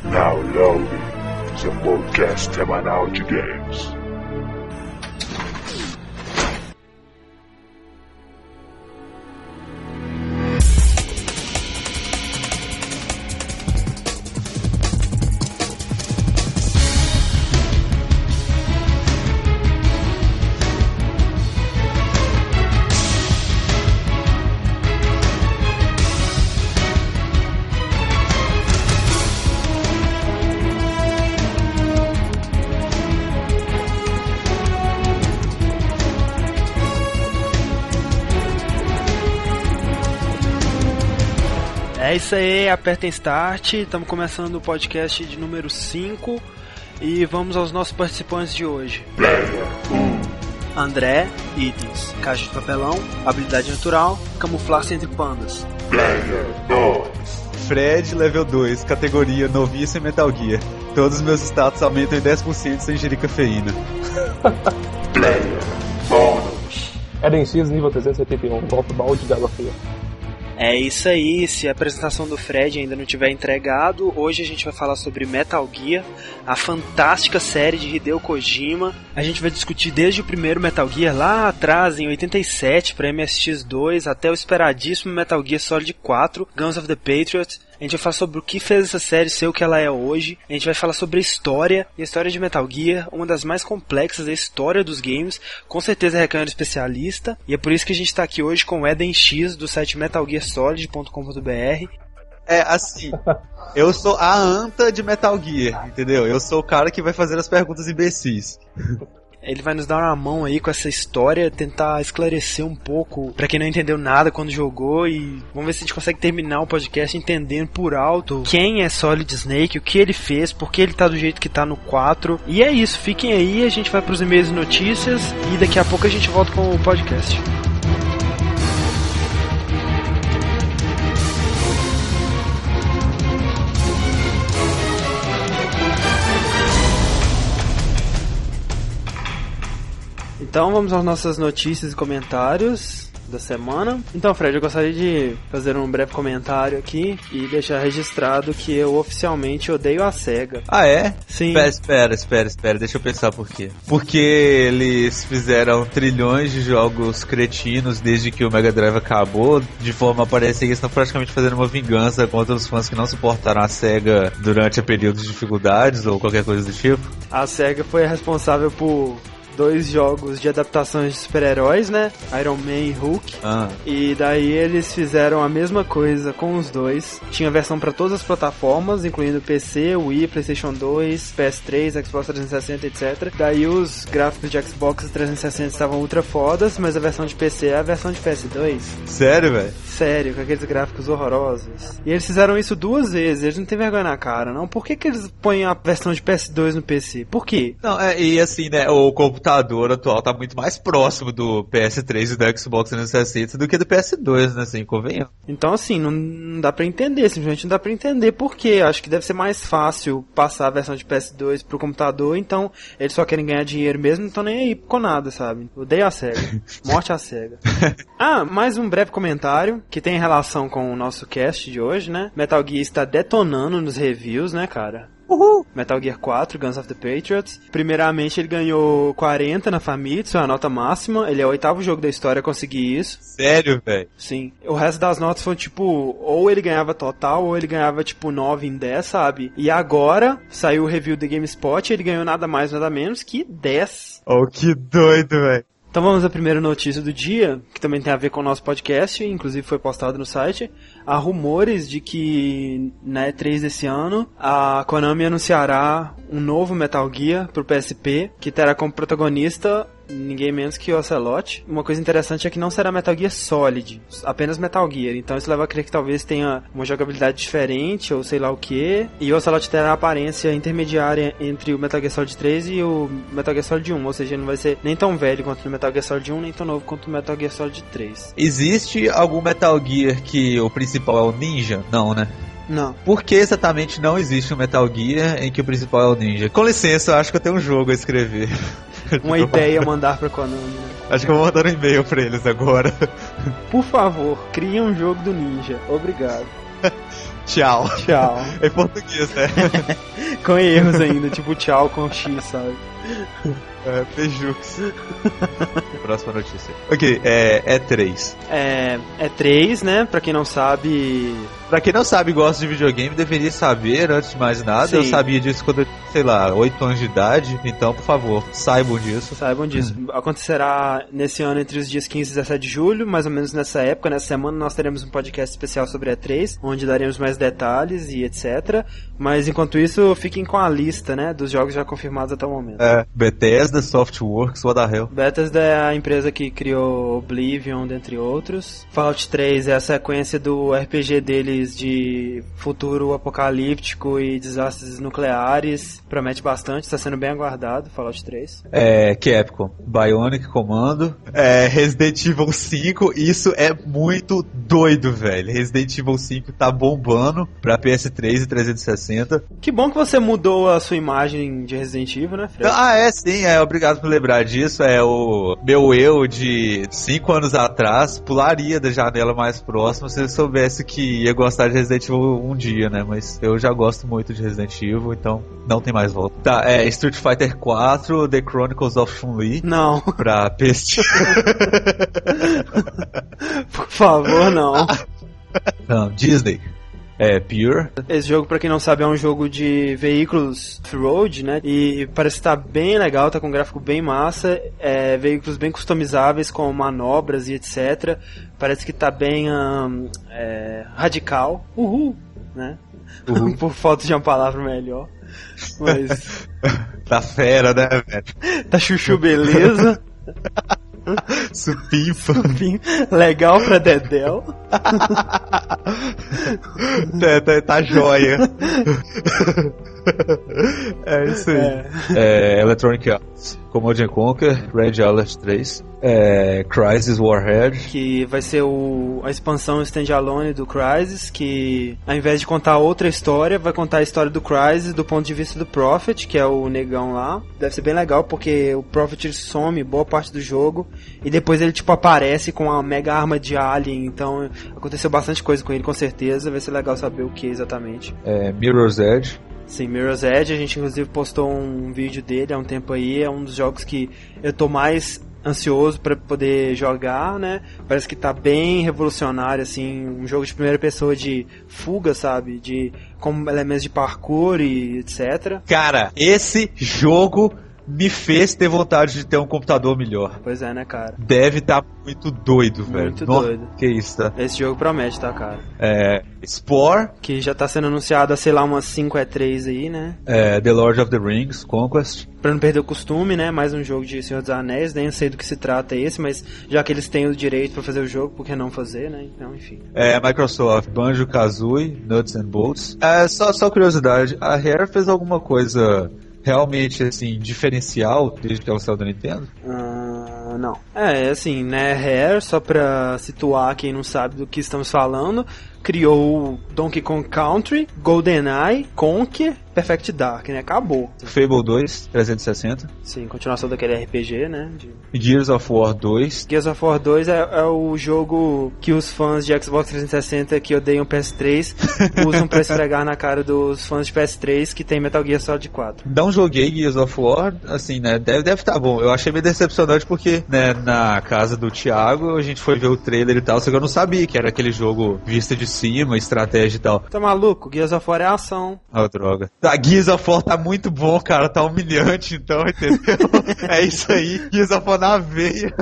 Now loading the podcast semanal de games. É isso aí, apertem Start, estamos começando o podcast de número 5 e vamos aos nossos participantes de hoje. Player 1. André, itens, caixa de papelão, habilidade natural, camuflar-se entre pandas. Player 2. Fred, level 2, categoria noviço e Metal Gear. Todos os meus status aumentam em 10% sem ingerir cafeína. Player Bônus. Eden X, nível 381, golpe balde de água fria. É isso aí, se a apresentação do Fred ainda não tiver entregado, hoje a gente vai falar sobre Metal Gear, a fantástica série de Hideo Kojima. A gente vai discutir desde o primeiro Metal Gear lá atrás, em 87, para MSX2, até o esperadíssimo Metal Gear Solid 4, Guns of the Patriot. A gente vai falar sobre o que fez essa série ser o que ela é hoje. A gente vai falar sobre a história. E a história de Metal Gear, uma das mais complexas da história dos games. Com certeza requer um especialista. E é por isso que a gente está aqui hoje com o Eden X, do site metalgearsolid.com.br. É, assim, eu sou a anta de Metal Gear, entendeu? Eu sou o cara que vai fazer as perguntas imbecis. Ele vai nos dar uma mão aí com essa história, tentar esclarecer um pouco pra quem não entendeu nada quando jogou, e vamos ver se a gente consegue terminar o podcast entendendo por alto quem é Solid Snake, o que ele fez, por que ele tá do jeito que tá no 4. E é isso, fiquem aí, a gente vai pros e-mails e notícias e daqui a pouco a gente volta com o podcast. Então vamos às nossas notícias e comentários da semana. Então, Fred, eu gostaria de fazer um breve comentário aqui e deixar registrado que eu oficialmente odeio a SEGA. Ah, é? Sim. Espera, deixa eu pensar por quê. Porque eles fizeram trilhões de jogos cretinos desde que o Mega Drive acabou, de forma a parecer que eles estão praticamente fazendo uma vingança contra os fãs que não suportaram a SEGA durante períodos de dificuldades ou qualquer coisa do tipo. A SEGA foi a responsável por 2 jogos de adaptações de super-heróis, né? Iron Man e Hulk. E daí eles fizeram a mesma coisa com os dois. Tinha versão para todas as plataformas, incluindo PC, Wii, PlayStation 2, PS3, Xbox 360, etc. Daí os gráficos de Xbox 360 estavam ultra fodas, mas a versão de PC é a versão de PS2. Sério, velho? Sério, com aqueles gráficos horrorosos. E eles fizeram isso 2 vezes, eles não têm vergonha na cara, não? Por que eles põem a versão de PS2 no PC? Por quê? Não, e assim, né, o computador atual tá muito mais próximo do PS3 e do Xbox 360 do que do PS2, né, assim, convenhamos. Então, assim, não dá pra entender, simplesmente não dá pra entender por quê. Acho que deve ser mais fácil passar a versão de PS2 pro computador, então eles só querem ganhar dinheiro mesmo, não estão nem aí com nada, sabe? Odeio a SEGA. Morte à SEGA. Mais um breve comentário que tem relação com o nosso cast de hoje, né? Metal Gear está detonando nos reviews, né, cara? Uhul. Metal Gear 4, Guns of the Patriots. Primeiramente ele ganhou 40 na Famitsu, a nota máxima. Ele é o 8º jogo da história a conseguir isso. Sério, velho? Sim. O resto das notas foi tipo, ou ele ganhava total, ou ele ganhava tipo 9 em 10, sabe? E agora saiu o review do GameSpot e ele ganhou nada mais, nada menos que 10. Oh, que doido, velho. Então vamos à primeira notícia do dia, que também tem a ver com o nosso podcast, inclusive foi postado no site. Há rumores de que na E3 desse ano, a Konami anunciará um novo Metal Gear pro PSP, que terá como protagonista ninguém menos que o Ocelot. Uma coisa interessante é que não será Metal Gear Solid, apenas Metal Gear. Então isso leva a crer que talvez tenha uma jogabilidade diferente, ou sei lá o que. E o Ocelot terá a aparência intermediária entre o Metal Gear Solid 3 e o Metal Gear Solid 1. Ou seja, não vai ser nem tão velho quanto o Metal Gear Solid 1, nem tão novo quanto o Metal Gear Solid 3. Existe algum Metal Gear que o principal é o Ninja? Não, né? Não. Por que exatamente não existe um Metal Gear em que o principal é o Ninja? Com licença, eu acho que eu tenho um jogo a escrever. Uma ideia a mandar pra Konami, né? Acho que eu vou mandar um e-mail pra eles agora. Por favor, crie um jogo do Ninja. Obrigado. Tchau. Tchau. É em português, né? Com erros ainda, tipo tchau com X, sabe? Beijucos. Próxima notícia. Ok, E3. É 3, né? Pra quem não sabe... Pra quem não sabe e gosta de videogame, deveria saber, antes de mais nada. Sim. Eu sabia disso quando eu tinha, sei lá, 8 anos de idade. Então, por favor, saibam disso. Saibam disso. Acontecerá nesse ano entre os dias 15 e 17 de julho, mais ou menos nessa época. Nessa semana nós teremos um podcast especial sobre E3, onde daremos mais detalhes e etc. Mas enquanto isso, fiquem com a lista, né, dos jogos já confirmados até o momento. Bethesda, Softworks, what the hell. Bethesda é a empresa que criou Oblivion, dentre outros. Fallout 3 é a sequência do RPG deles de futuro apocalíptico e desastres nucleares. Promete bastante, está sendo bem aguardado, Fallout 3. Capcom, Bionic Commando, Resident Evil 5, isso é muito doido, velho. Resident Evil 5 tá bombando pra PS3 e 360. Que bom que você mudou a sua imagem de Resident Evil, né, Fred? Sim, obrigado por lembrar disso. O meu eu de 5 anos atrás pularia da janela mais próxima se eu soubesse que ia gostar de Resident Evil um dia, né? Mas eu já gosto muito de Resident Evil, então não tem mais volta. Tá, Street Fighter 4, The Chronicles of Chun-Li. Não. Pra PS. Por favor, não. Não, Disney. Pure. Esse jogo, pra quem não sabe, é um jogo de veículos off-road, né? E parece estar bem legal, tá com um gráfico bem massa. Veículos bem customizáveis com manobras e etc. Parece que tá bem radical. Uhul, né? Uhul. Por falta de uma palavra melhor. Mas... Tá fera, né, velho? Tá chuchu beleza. Supimpa. Legal pra Dedéu. Tá joia. É isso aí. Electronic Arts, Command & Conquer, Red Alert 3, Crysis Warhead, que vai ser a expansão standalone do Crysis, que ao invés de contar outra história, vai contar a história do Crysis do ponto de vista do Prophet, que é o negão lá. Deve ser bem legal, porque o Prophet ele some boa parte do jogo, e depois ele tipo aparece com uma mega arma de alien, então aconteceu bastante coisa com ele, com certeza. Vai ser legal saber o que exatamente. Mirror's Edge. Sim, Mirror's Edge, a gente inclusive postou um vídeo dele há um tempo aí, é um dos jogos que eu tô mais ansioso pra poder jogar, né? Parece que tá bem revolucionário, assim, um jogo de primeira pessoa de fuga, sabe? Com elementos de parkour e etc. Cara, esse jogo me fez ter vontade de ter um computador melhor. Pois é, né, cara? Deve estar muito doido, velho. Muito doido. Que isso, tá? Esse jogo promete, tá, cara? Spore. Que já tá sendo anunciado há, sei lá, umas 5 E3 aí, né? The Lord of the Rings, Conquest. Pra não perder o costume, né? Mais um jogo de Senhor dos Anéis. Nem sei do que se trata esse, mas já que eles têm o direito pra fazer o jogo, por que não fazer, né? Então, enfim. Microsoft, Banjo-Kazooie, Nuts and Bolts. Só curiosidade, a Rare fez alguma coisa realmente, assim, diferencial desde que ela saiu da Nintendo? Não. Assim, né, Rare, só pra situar quem não sabe do que estamos falando, criou Donkey Kong Country, GoldenEye, Conker, Perfect Dark, né? Acabou. Fable 2, 360. Sim, continuação daquele RPG, né? Gears of War 2. Gears of War 2 é o jogo que os fãs de Xbox 360 que odeiam PS3 usam pra esfregar na cara dos fãs de PS3 que tem Metal Gear Solid 4. Não joguei Gears of War, assim, né? Deve estar bom. Eu achei meio decepcionante porque, né, na casa do Thiago a gente foi ver o trailer e tal, só que eu não sabia que era aquele jogo vista de cima, estratégia e tal. Tá maluco? Gears of War é ação. Droga. A Gears of War tá muito bom, cara. Tá humilhante, então, entendeu? É isso aí. Gears of War na veia.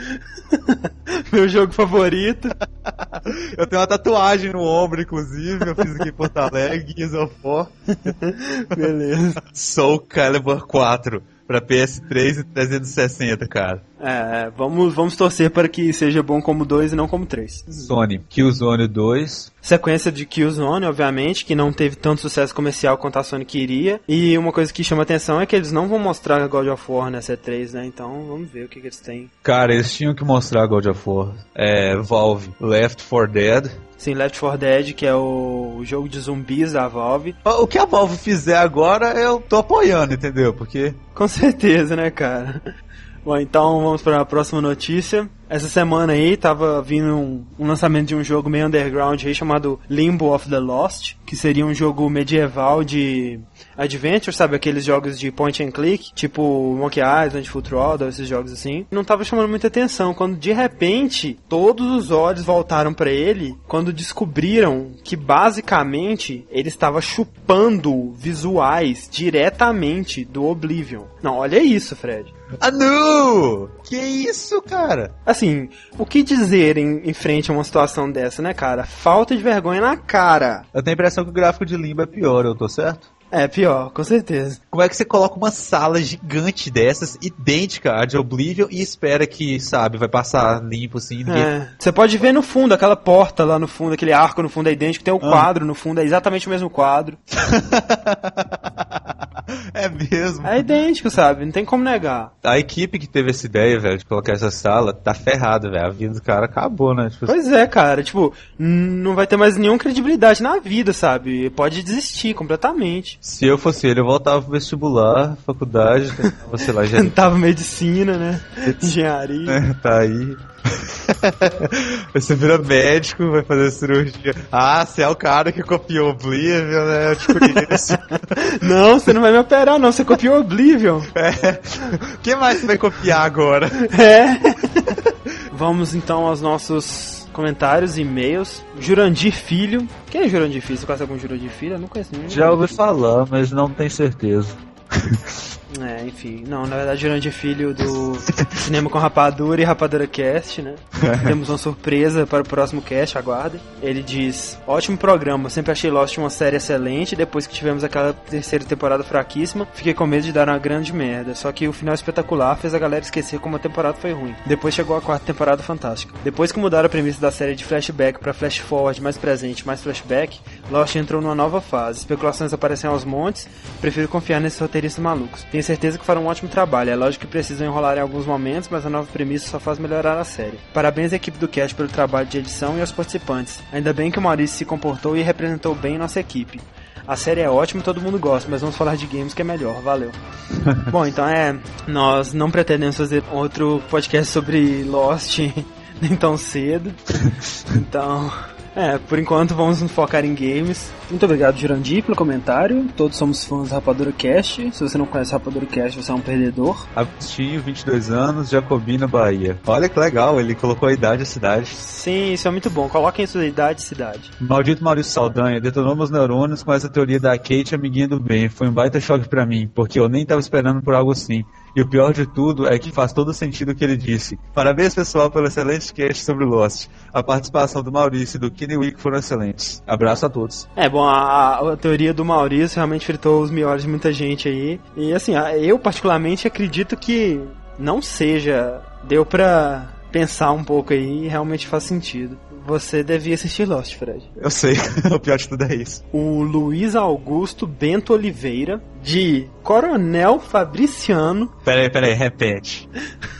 Meu jogo favorito. Eu tenho uma tatuagem no ombro, inclusive. Eu fiz aqui em Porto Alegre. Gears of War. Beleza. Soul Calibur 4. Pra PS3 e 360, cara. Vamos torcer para que seja bom como 2 e não como 3. Sony, Killzone 2. Sequência de Killzone, obviamente, que não teve tanto sucesso comercial quanto a Sony queria. E uma coisa que chama atenção é que eles não vão mostrar God of War nessa E3, né? Então vamos ver o que eles têm. Cara, eles tinham que mostrar God of War. Valve, Left 4 Dead. Sim, Left 4 Dead, que é o jogo de zumbis da Valve. O que a Valve fizer agora, eu tô apoiando, entendeu? Porque... Com certeza, né, cara? Bom, então vamos para a próxima notícia. Essa semana aí tava vindo um lançamento de um jogo meio underground aí chamado Limbo of the Lost, que seria um jogo medieval de adventure, sabe? Aqueles jogos de point and click, tipo Monkey Island, Full Throttle, esses jogos assim. Não tava chamando muita atenção, quando de repente todos os olhos voltaram pra ele, quando descobriram que basicamente ele estava chupando visuais diretamente do Oblivion. Não, olha isso, Fred. Ah, não! Que isso, cara? Assim, o que dizer em frente a uma situação dessa, né, cara? Falta de vergonha na cara. Eu tenho a impressão que o gráfico de Limbo é pior, eu tô certo? É, pior, com certeza. Como é que você coloca uma sala gigante dessas, idêntica à de Oblivion, e espera que, sabe, vai passar limpo assim? Ninguém... Você pode ver no fundo, aquela porta lá no fundo, aquele arco no fundo é idêntico, tem o quadro no fundo, é exatamente o mesmo quadro. É mesmo? É idêntico, sabe? Não tem como negar. A equipe que teve essa ideia, velho, de colocar essa sala, tá ferrada, velho. A vida do cara acabou, né? Tipo... Pois é, cara. Tipo, não vai ter mais nenhuma credibilidade na vida, sabe? Pode desistir completamente. Se eu fosse ele, eu voltava pro vestibular, faculdade, tentava, sei lá, já... Tentava medicina, né? Engenharia. É, tá aí. Você vira médico, vai fazer cirurgia. Ah, você é o cara que copiou Oblivion, né? Eu te conheço. Não, você não vai me operar, não. Você copiou Oblivion. É. O que mais você vai copiar agora? É. Vamos então aos nossos comentários e e-mails. Jurandir Filho. Quem é Jurandir Filho? Você conhece algum Jurandir Filho? Eu não conheço ninguém. Já ouvi falar, mas não tenho certeza. É, enfim. Não, na verdade, Jurandir Filho do Cinema com Rapadura e Rapadura Cast, né? Temos uma surpresa para o próximo cast, aguardem. Ele diz: ótimo programa, sempre achei Lost uma série excelente. Depois que tivemos aquela terceira temporada fraquíssima, fiquei com medo de dar uma grande merda. Só que o final espetacular fez a galera esquecer como a temporada foi ruim. Depois chegou a quarta temporada fantástica. Depois que mudaram a premissa da série de flashback para flash forward, mais presente, mais flashback, Lost entrou numa nova fase. Especulações aparecem aos montes. Prefiro confiar nesses roteiristas malucos. Tenho certeza que farão um ótimo trabalho. É lógico que precisam enrolar em alguns momentos, mas a nova premissa só faz melhorar a série. Parabéns à equipe do cast pelo trabalho de edição e aos participantes. Ainda bem que o Maurício se comportou e representou bem nossa equipe. A série é ótima e todo mundo gosta, mas vamos falar de games que é melhor. Valeu. Bom, então nós não pretendemos fazer outro podcast sobre Lost nem tão cedo. Então... por enquanto vamos nos focar em games. Muito obrigado, Jurandir, pelo comentário. Todos somos fãs do Rapadura Cast. Se você não conhece o Rapadura Cast, você é um perdedor. Agostinho, 22 anos, Jacobina, Bahia. Olha que legal, ele colocou a idade e a cidade. Sim, isso é muito bom. Coloquem sua idade e cidade. Maldito Maurício Saldanha, detonou meus neurônios com essa teoria da Kate, amiguinha do bem. Foi um baita choque pra mim, porque eu nem tava esperando por algo assim. E o pior de tudo é que faz todo sentido o que ele disse. Parabéns, pessoal, pelo excelente cast sobre Lost. A participação do Maurício e do Kenny Wick foram excelentes. Abraço a todos. Bom, a teoria do Maurício realmente fritou os miolhos de muita gente aí. E assim, eu particularmente acredito que não seja. Deu pra pensar um pouco aí e realmente faz sentido. Você devia assistir Lost, Fred. Eu sei, o pior de tudo é isso. O Luiz Augusto Bento Oliveira, de Coronel Fabriciano. Peraí, repete.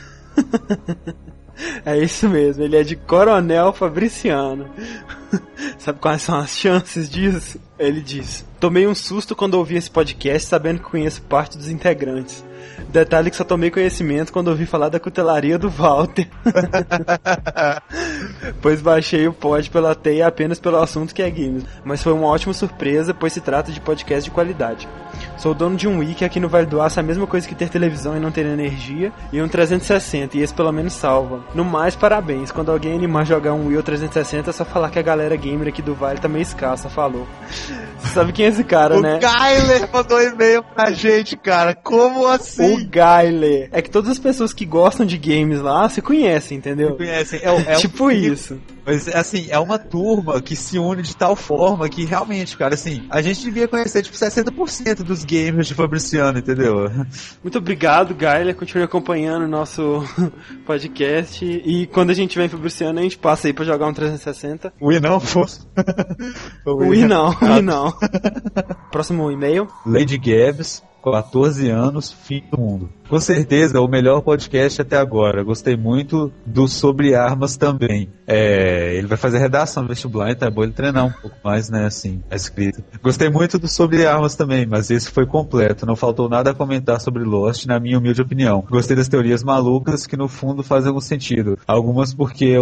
É isso mesmo, ele é de Coronel Fabriciano. Sabe quais são as chances disso? Ele diz: tomei um susto quando ouvi esse podcast sabendo que conheço parte dos integrantes. Detalhe que só tomei conhecimento quando ouvi falar da cutelaria do Walter. Pois baixei o pod pela teia apenas pelo assunto que é games. Mas foi uma ótima surpresa, pois se trata de podcast de qualidade. Sou dono de um Wii que aqui no Vale do Aço é a mesma coisa que ter televisão e não ter energia, e um 360, e esse pelo menos salva. No mais, parabéns. Quando alguém animar jogar um Wii ou 360, é só falar que a galera gamer aqui do Vale tá meio escassa, falou. Você sabe quem é esse cara, né? O Gailer mandou e-mail pra gente, cara. Como assim? O Gailer. É que todas as pessoas que gostam de games lá se conhecem, entendeu? Se conhecem. Tipo isso. Mas, assim, é uma turma que se une de tal forma que realmente, cara, assim, a gente devia conhecer, tipo, 60% dos gamers de Fabriciano, entendeu? Muito obrigado, Gailer. Continue acompanhando o nosso podcast. E quando a gente tiver em Fabriciano, a gente passa aí pra jogar um 360. Wii não, pô. Wii não. Próximo e-mail. Lady Gabbs. 14 anos, fim do mundo. Com certeza, o melhor podcast até agora. Gostei muito do Sobre Armas também. Ele vai fazer redação no vestibular, então é bom ele treinar um pouco mais, né, assim, a escrita. Gostei muito do Sobre Armas também, mas esse foi completo. Não faltou nada a comentar sobre Lost, na minha humilde opinião. Gostei das teorias malucas que no fundo fazem algum sentido. Algumas porque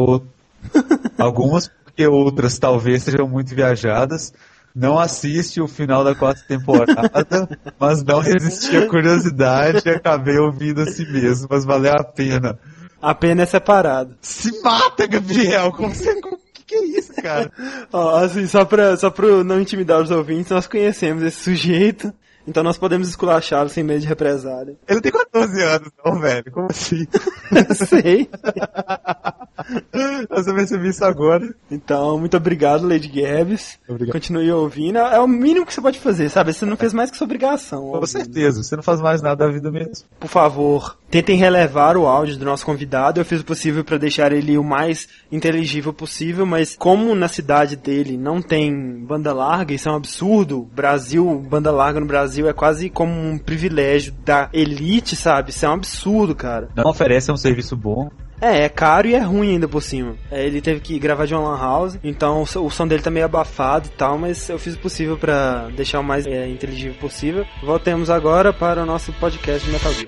outras talvez sejam muito viajadas. Não assiste o final da 4ª temporada, mas não resisti à curiosidade e acabei ouvindo a si mesmo, mas valeu a pena. A pena é separado. Se mata, Gabriel! Que é isso, cara? Ó, assim, só pra não intimidar os ouvintes, nós conhecemos esse sujeito, então nós podemos esculachá-lo sem medo de represália. Ele tem 14 anos, não, velho? Como assim? Sei. Eu só percebi isso agora. Então, muito obrigado, Lady Gabs. Obrigado. Continue ouvindo. É o mínimo que você pode fazer, sabe? Você não fez mais que sua obrigação. Com certeza, você não faz mais nada da vida mesmo. Por favor, tentem relevar o áudio do nosso convidado. Eu fiz o possível para deixar ele o mais inteligível possível, mas como na cidade dele não tem banda larga, isso é um absurdo. Banda larga no Brasil é quase como um privilégio da elite, sabe? Isso é um absurdo, cara. Não oferece um serviço bom. É caro e é ruim ainda por cima. Ele teve que gravar de uma lan house, então o som dele tá meio abafado e tal, mas eu fiz o possível pra deixar o mais inteligível possível. Voltemos agora para o nosso podcast de Metal Gear.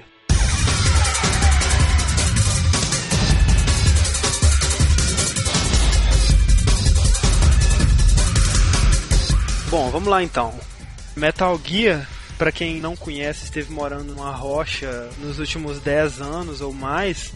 Bom, vamos lá então. Metal Gear, pra quem não conhece, esteve morando numa rocha nos últimos 10 anos ou mais,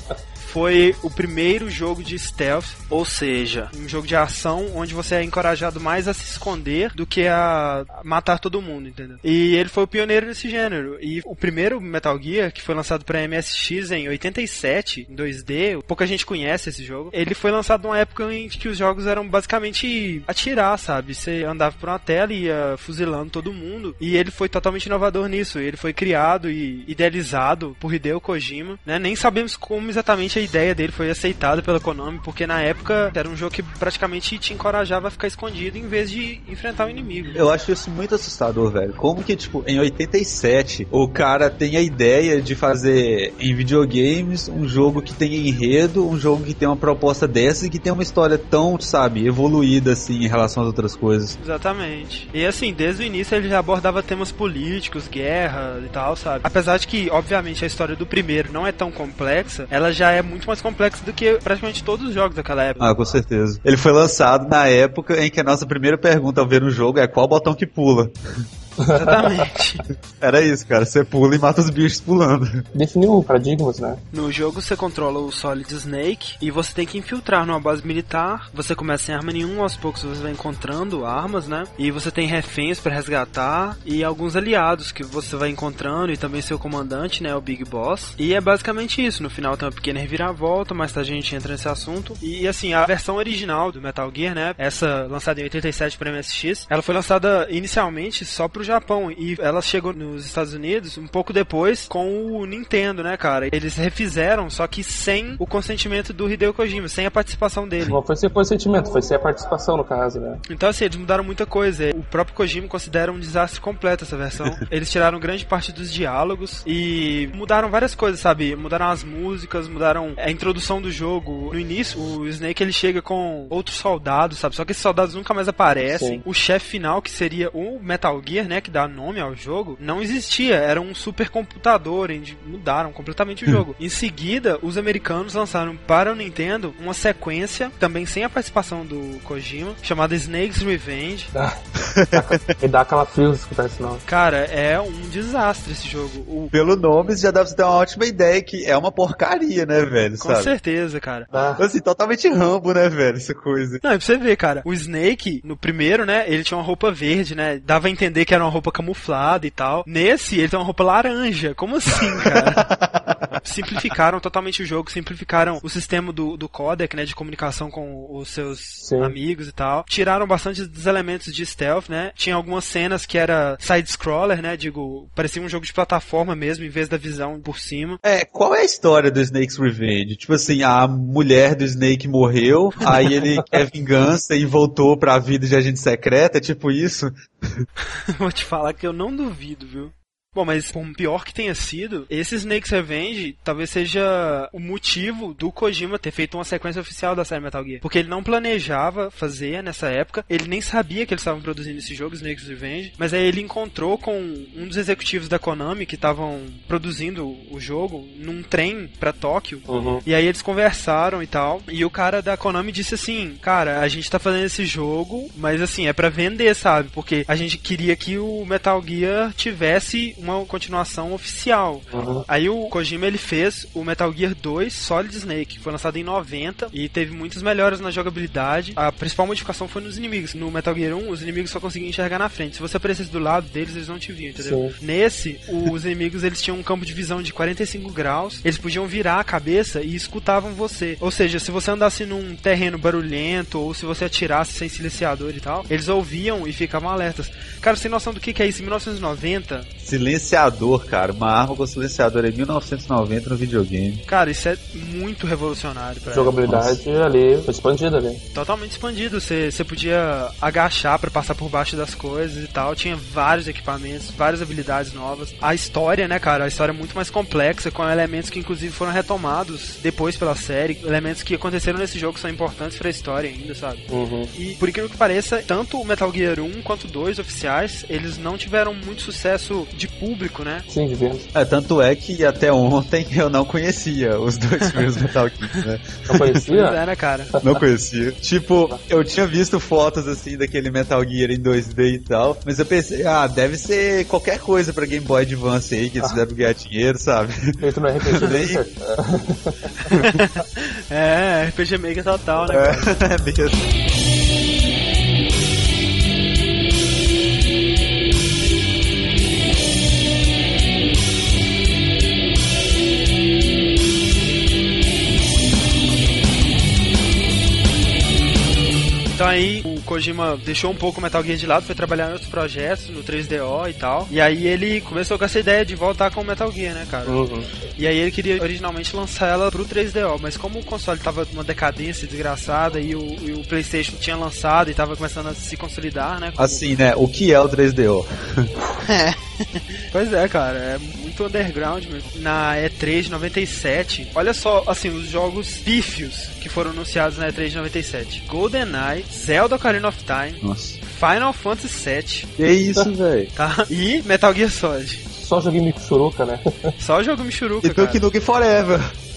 foi o primeiro jogo de stealth, ou seja, um jogo de ação onde você é encorajado mais a se esconder do que a matar todo mundo, entendeu? E ele foi o pioneiro nesse gênero. E o primeiro Metal Gear, que foi lançado pra MSX em 87, em 2D, pouca gente conhece esse jogo, ele foi lançado numa época em que os jogos eram basicamente atirar, sabe? Você andava por uma tela e ia fuzilando todo mundo, e ele foi totalmente inovador nisso. Ele foi criado e idealizado por Hideo Kojima, né? Nem sabemos como exatamente a ideia dele foi aceitada pela Konami, porque na época era um jogo que praticamente te encorajava a ficar escondido em vez de enfrentar o inimigo. Eu acho isso muito assustador, velho. Como que, tipo, em 87, o cara tem a ideia de fazer em videogames um jogo que tem enredo, um jogo que tem uma proposta dessa e que tem uma história tão, sabe, evoluída, assim, em relação às outras coisas. Exatamente. E assim, desde o início ele já abordava temas políticos, guerra e tal, sabe? Apesar de que, obviamente, a história do primeiro não é tão complexa, ela já é muito mais complexa do que praticamente todos os jogos daquela época. Ah, com certeza. Ele foi lançado na época em que a nossa primeira pergunta ao ver um jogo é qual botão que pula. Exatamente. Era isso, cara. Você pula e mata os bichos pulando. Definiu paradigmas, né? No jogo você controla o Solid Snake e você tem que infiltrar numa base militar. Você começa sem arma nenhuma, aos poucos você vai encontrando armas, né? E você tem reféns pra resgatar e alguns aliados que você vai encontrando e também seu comandante, né? O Big Boss. E é basicamente isso. No final tem uma pequena reviravolta, mais tarde a gente entra nesse assunto. E assim, a versão original do Metal Gear, né? Essa lançada em 87 para MSX, ela foi lançada inicialmente só pro Japão e ela chegou nos Estados Unidos um pouco depois com o Nintendo, né, cara? Eles refizeram, só que sem o consentimento do Hideo Kojima, sem a participação dele. Não foi sem consentimento, foi sem a participação, no caso, né? Então, assim, eles mudaram muita coisa. O próprio Kojima considera um desastre completo essa versão. Eles tiraram grande parte dos diálogos e mudaram várias coisas, sabe? Mudaram as músicas, mudaram a introdução do jogo. No início, o Snake, ele chega com outros soldados, sabe? Só que esses soldados nunca mais aparecem. Sim. O chefe final, que seria o Metal Gear, né, que dá nome ao jogo, não existia, era um supercomputador, mudaram completamente o jogo. Em seguida, os americanos lançaram para o Nintendo uma sequência, também sem a participação do Kojima, chamada Snake's Revenge. E dá aquela frio escutar esse nome. Cara, é um desastre esse jogo. Pelo nome, já dá pra você ter uma ótima ideia que é uma porcaria, né, velho? Com certeza, cara. Assim, totalmente Rambo, né, velho, essa coisa. Não, é pra você ver, cara, o Snake, no primeiro, né, ele tinha uma roupa verde, né, dava a entender que era uma roupa camuflada e tal. Nesse, ele tem uma roupa laranja. Como assim, cara? Simplificaram totalmente o jogo, simplificaram o sistema do codec, né, de comunicação com os seus amigos e tal. Tiraram bastante dos elementos de stealth, né? Tinha algumas cenas que era side-scroller, né, parecia um jogo de plataforma mesmo, em vez da visão por cima. Qual é a história do Snake's Revenge? Tipo assim, a mulher do Snake morreu, aí ele quer vingança e voltou pra vida de agente secreta, é tipo isso? Vou te falar que eu não duvido, viu? Bom, mas por pior que tenha sido, esse Snake's Revenge talvez seja o motivo do Kojima ter feito uma sequência oficial da série Metal Gear. Porque ele não planejava fazer nessa época, ele nem sabia que eles estavam produzindo esse jogo, Snake's Revenge, mas aí ele encontrou com um dos executivos da Konami que estavam produzindo o jogo num trem pra Tóquio, e aí eles conversaram e tal, e o cara da Konami disse assim, cara, a gente tá fazendo esse jogo, mas assim, é pra vender, sabe? Porque a gente queria que o Metal Gear tivesse uma continuação oficial. Aí o Kojima, ele fez o Metal Gear 2 Solid Snake, que foi lançado em 90 e teve muitas melhoras na jogabilidade. A principal modificação foi nos inimigos. No Metal Gear 1, os inimigos só conseguiam enxergar na frente. Se você aparecesse do lado deles, eles não te viam, entendeu? Sim. Nesse, os inimigos, eles tinham um campo de visão de 45 graus, eles podiam virar a cabeça e escutavam você. Ou seja, se você andasse num terreno barulhento ou se você atirasse sem silenciador e tal, eles ouviam e ficavam alertas. Cara, você tem noção do que é isso? Em 1990... Silenciador, cara. Uma arma com silenciador em 1990 no videogame. Cara, isso é muito revolucionário. A jogabilidade ali foi expandida ali. Totalmente expandido. Você podia agachar pra passar por baixo das coisas e tal. Tinha vários equipamentos, várias habilidades novas. A história, né, cara? A história é muito mais complexa, com elementos que inclusive foram retomados depois pela série. Elementos que aconteceram nesse jogo são importantes pra história ainda, sabe? E por incrível que pareça, tanto o Metal Gear 1 quanto o 2 oficiais, eles não tiveram muito sucesso de público, né? Sim, de venda. Tanto é que até ontem eu não conhecia os dois primeiros Metal Gear, né? Não conhecia? Pois é, né, cara? Não conhecia. Tipo, eu tinha visto fotos assim daquele Metal Gear em 2D e tal, mas eu pensei, deve ser qualquer coisa pra Game Boy Advance aí, que eles fizeram ganhar dinheiro, sabe? Feito no RPG Maker. RPG Maker total, né, cara? É mesmo. Então aí o Kojima deixou um pouco o Metal Gear de lado, foi trabalhar em outros projetos, no 3DO e tal. E aí ele começou com essa ideia de voltar com o Metal Gear, né, cara? E aí ele queria originalmente lançar ela pro 3DO, mas como o console tava numa decadência desgraçada e o PlayStation tinha lançado e tava começando a se consolidar, né? Assim, né? O que é o 3DO? Pois é, cara, é muito underground mesmo. Na E3 de 97, olha só, assim, os jogos pífios que foram anunciados na E3 de 97. GoldenEye, Zelda Ocarina of Time, nossa, Final Fantasy VII. Que isso, velho? Tá? E Metal Gear Solid. Só joguei Michuruca, né? Só jogo Michuruca, e Duke Nukem Forever.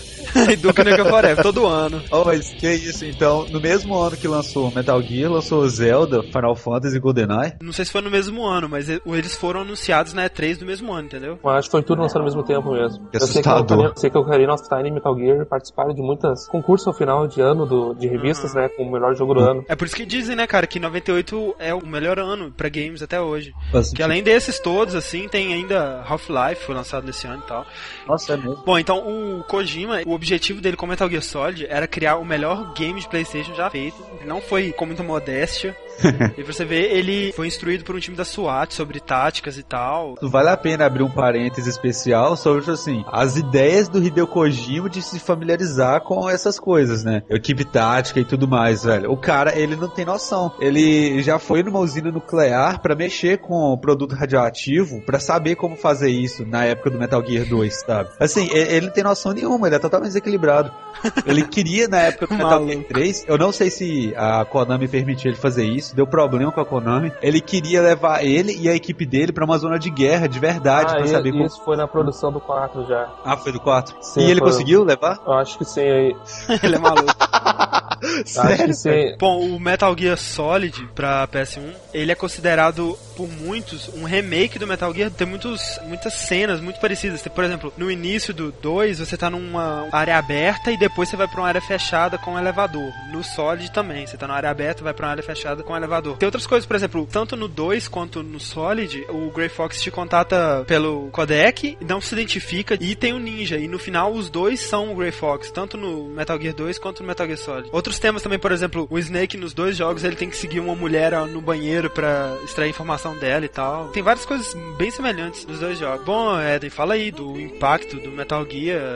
E Duke Nukem Forever, todo ano. Mas que isso, então, no mesmo ano que lançou Metal Gear, lançou Zelda, Final Fantasy e GoldenEye? Não sei se foi no mesmo ano, mas eles foram anunciados na E3 do mesmo ano, entendeu? Eu acho que foi tudo lançado ao mesmo tempo mesmo. Que assustador. Eu sei que o Ocarina of Time e Metal Gear participaram de muitos concursos ao final de ano de revistas, né, com o melhor jogo do ano. É por isso que dizem, né, cara, que 98 é o melhor ano pra games até hoje. Nossa, que além desses todos, assim, tem ainda Half-Life, foi lançado nesse ano e tal. Nossa, é mesmo. Bom, então o Kojima, o objetivo dele com Metal Gear Solid era criar o melhor game de PlayStation já feito. Não foi com muita modéstia. E pra você ver, ele foi instruído por um time da SWAT sobre táticas e tal. Vale a pena abrir um parênteses especial sobre, assim, as ideias do Hideo Kojima de se familiarizar com essas coisas, né? Equipe tática e tudo mais, velho. O cara, ele não tem noção. Ele já foi numa usina nuclear pra mexer com o produto radioativo, pra saber como fazer isso na época do Metal Gear 2, sabe? Assim, ele não tem noção nenhuma, ele é totalmente desequilibrado. Ele queria, na época do Metal Gear 3, eu não sei se a Konami permitiu ele fazer isso, deu problema com a Konami. Ele queria levar ele e a equipe dele pra uma zona de guerra de verdade, pra saber como... Isso foi na produção do 4 já. Ah, foi do 4? Sim, e ele conseguiu levar? Eu acho que sim. Aí. Ele é maluco. Sério? Acho que sim. Bom, o Metal Gear Solid pra PS1, ele é considerado por muitos um remake do Metal Gear. Tem muitas cenas muito parecidas. Por exemplo, no início do 2, você tá numa área aberta e depois você vai pra uma área fechada com um elevador. No Solid também, você tá numa área aberta e vai pra uma área fechada com um elevador. Tem outras coisas, por exemplo, tanto no 2 quanto no Solid, o Grey Fox te contata pelo codec, não se identifica, e tem o Ninja, e no final os dois são o Grey Fox, tanto no Metal Gear 2 quanto no Metal Gear Solid. Outros temas também, por exemplo, o Snake nos dois jogos, ele tem que seguir uma mulher no banheiro pra extrair informação dela e tal. Tem várias coisas bem semelhantes nos dois jogos. Bom, Eden, fala aí do impacto do Metal Gear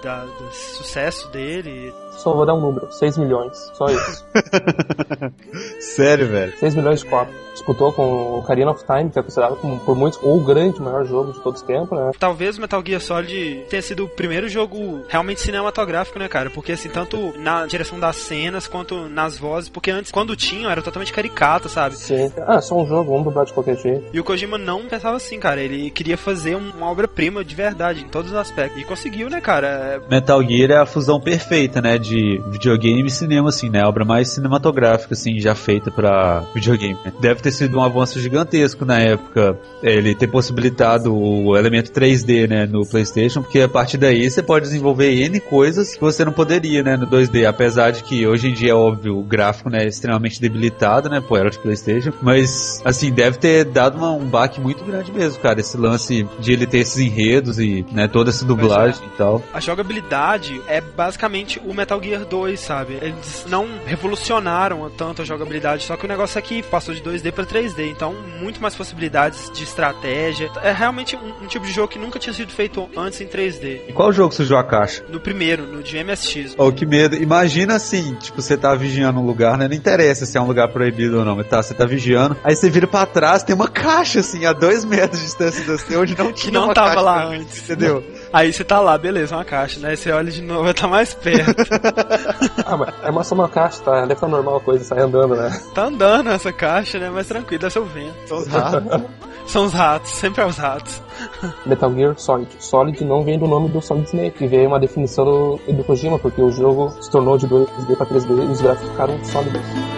do sucesso dele. Só vou dar um número, 6 milhões, só isso. Sério, velho? 6 milhões de cópias. Disputou com o Ocarina of Time, que é considerado por muitos o grande, maior jogo de todos os tempos, né? Talvez o Metal Gear Solid tenha sido o primeiro jogo realmente cinematográfico, né, cara? Porque assim, tanto na direção das cenas quanto nas vozes, porque antes, quando tinham, era totalmente caricato, sabe? Sim. Só um jogo, vamos dublar de qualquer jeito. E o Kojima não pensava assim, cara. Ele queria fazer uma obra-prima de verdade, em todos os aspectos. E conseguiu, né, cara? Metal Gear é a fusão perfeita, né, de videogame e cinema, assim, né? A obra mais cinematográfica, assim, já feita pra videogame, né? Deve ter sido um avanço gigantesco na época, ele ter possibilitado o elemento 3D, né, no PlayStation, porque a partir daí você pode desenvolver N coisas que você não poderia, né, no 2D, apesar de que hoje em dia, é óbvio, o gráfico, né, é extremamente debilitado, né, era de PlayStation, mas, assim, deve ter dado um baque muito grande mesmo, cara, esse lance de ele ter esses enredos e, né, toda essa dublagem e tal. A jogabilidade é basicamente o Metal Gear 2, sabe? Eles não revolucionaram tanto a jogabilidade, só que o negócio aqui passou de 2D pra 3D, então muito mais possibilidades de estratégia. É realmente um tipo de jogo que nunca tinha sido feito antes em 3D. E qual jogo surgiu a caixa? No primeiro, no de MSX. Oh, que medo. Imagina assim, tipo, você tá vigiando um lugar, né? Não interessa se é um lugar proibido ou não, mas você tá vigiando, aí você vira pra trás, tem uma caixa, assim, a 2 metros de distância de você, onde não tinha que não uma tava caixa, lá antes. Entendeu? Aí você tá lá, beleza, uma caixa, né? Aí você olha de novo, vai tá mais perto. Mas só uma caixa, tá? Deve estar normal a coisa, sai andando, né? Tá andando essa caixa, né? Mas tranquilo, deve ser o vento. São os ratos. São os ratos, sempre é os ratos. Metal Gear Solid. Solid não vem do nome do Solid Snake, que veio uma definição do Kojima, porque o jogo se tornou de 2D pra 3D e os gráficos ficaram sólidos.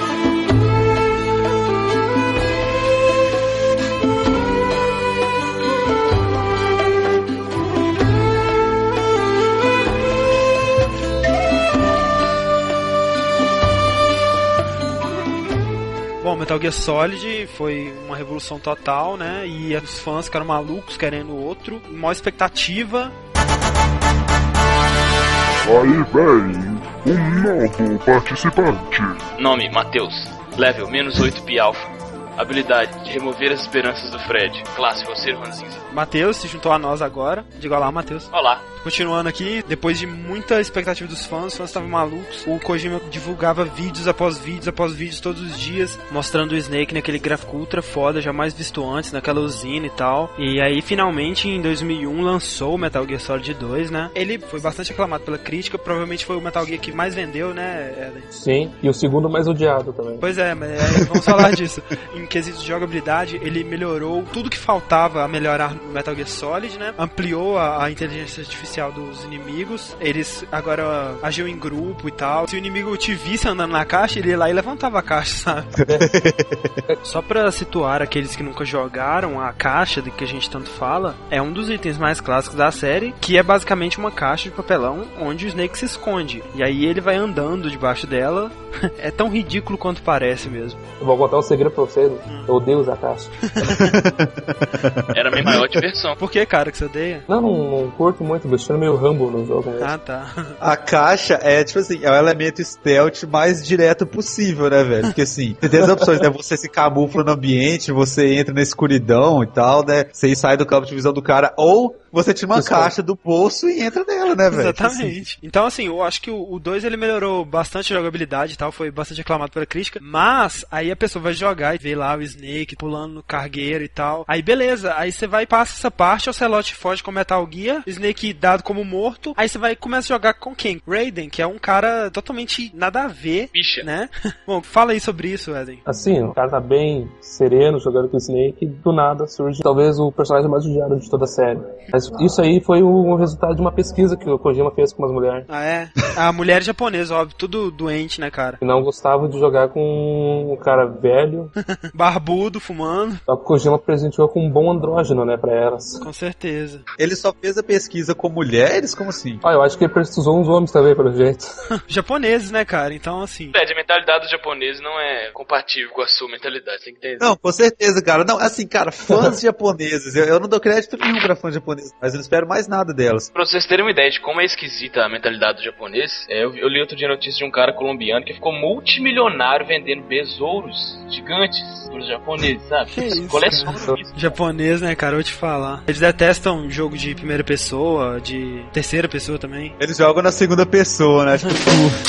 Bom, Metal Gear Solid foi uma revolução total, né? E os fãs ficaram malucos querendo outro. Maior expectativa. Aí vem um novo participante. Nome, Matheus. Level, -8 Pi Alpha. Habilidade, de remover as esperanças do Fred. Classe, você, Ranzinza. Matheus se juntou a nós agora. Diga olá, Matheus. Olá. Continuando aqui, depois de muita expectativa dos fãs, os fãs estavam malucos. O Kojima divulgava vídeos após vídeos todos os dias, mostrando o Snake naquele gráfico ultra foda, jamais visto antes, naquela usina e tal. E aí, finalmente, em 2001, lançou o Metal Gear Solid 2, né? Ele foi bastante aclamado pela crítica, provavelmente foi o Metal Gear que mais vendeu, né, Eden? Sim, e o segundo mais odiado também. Pois é, mas vamos falar disso. Em quesitos de jogabilidade, ele melhorou tudo que faltava a melhorar no Metal Gear Solid, né? Ampliou a inteligência artificial dos inimigos. Eles agora agiam em grupo e tal. Se o inimigo te visse andando na caixa, ele ia lá e levantava a caixa, sabe? Só pra situar aqueles que nunca jogaram, a caixa de que a gente tanto fala é um dos itens mais clássicos da série, que é basicamente uma caixa de papelão onde o Snake se esconde. E aí ele vai andando debaixo dela. É tão ridículo quanto parece mesmo. Eu vou contar um segredo pra vocês. Eu odeio usar caixa. Era a minha maior diversão. Por que, cara, que você odeia? Não curto muito, deixando meio Rambo no jogo. Né? Ah, tá. A caixa é, tipo assim, é o elemento stealth mais direto possível, né, velho? Porque assim, você tem as opções, né? Você se camufla no ambiente, você entra na escuridão e tal, né? Você sai do campo de visão do cara, ou você tira uma caixa do bolso e entra nela, né, velho? Exatamente. Assim. Então, assim, eu acho que o 2 ele melhorou bastante a jogabilidade e tal, foi bastante aclamado pela crítica, mas aí a pessoa vai jogar e vê lá o Snake pulando no cargueiro e tal. Aí beleza, aí você vai e passa essa parte, o Ocelot foge com Metal Gear, Snake dado como morto, aí você vai e começa a jogar com quem? Raiden, que é um cara totalmente nada a ver, Bicha. Né? Bom, fala aí sobre isso, Eden. Assim, o cara tá bem sereno jogando com o Snake e do nada surge talvez o personagem mais odiado de toda a série. Mas isso aí foi o resultado de uma pesquisa que o Kojima fez com umas mulheres. Ah, é? A mulher japonesa, óbvio, tudo doente, né, cara? Que não gostavam de jogar com um cara velho. Barbudo, fumando. Só que o Kojima presenteou com um bom andrógeno, né, pra elas. Com certeza. Ele só fez a pesquisa com mulheres? Como assim? Eu acho que ele precisou uns homens também, pelo jeito. Japoneses, né, cara? Então, assim... A mentalidade do japonês não é compatível com a sua mentalidade, tem que entender. Não, com certeza, cara. Não, assim, cara, fãs japoneses, eu não dou crédito nenhum pra fãs japoneses. coisas, mas eu não espero mais nada delas. Pra vocês terem uma ideia de como é esquisita a mentalidade do japonês, eu li outro dia a notícia de um cara colombiano que ficou multimilionário vendendo besouros gigantes pros japoneses, sabe? Colecionam isso. Japonês, né, cara? Eu vou te falar. Eles detestam jogo de primeira pessoa, de terceira pessoa também. Eles jogam na segunda pessoa, né? Tipo,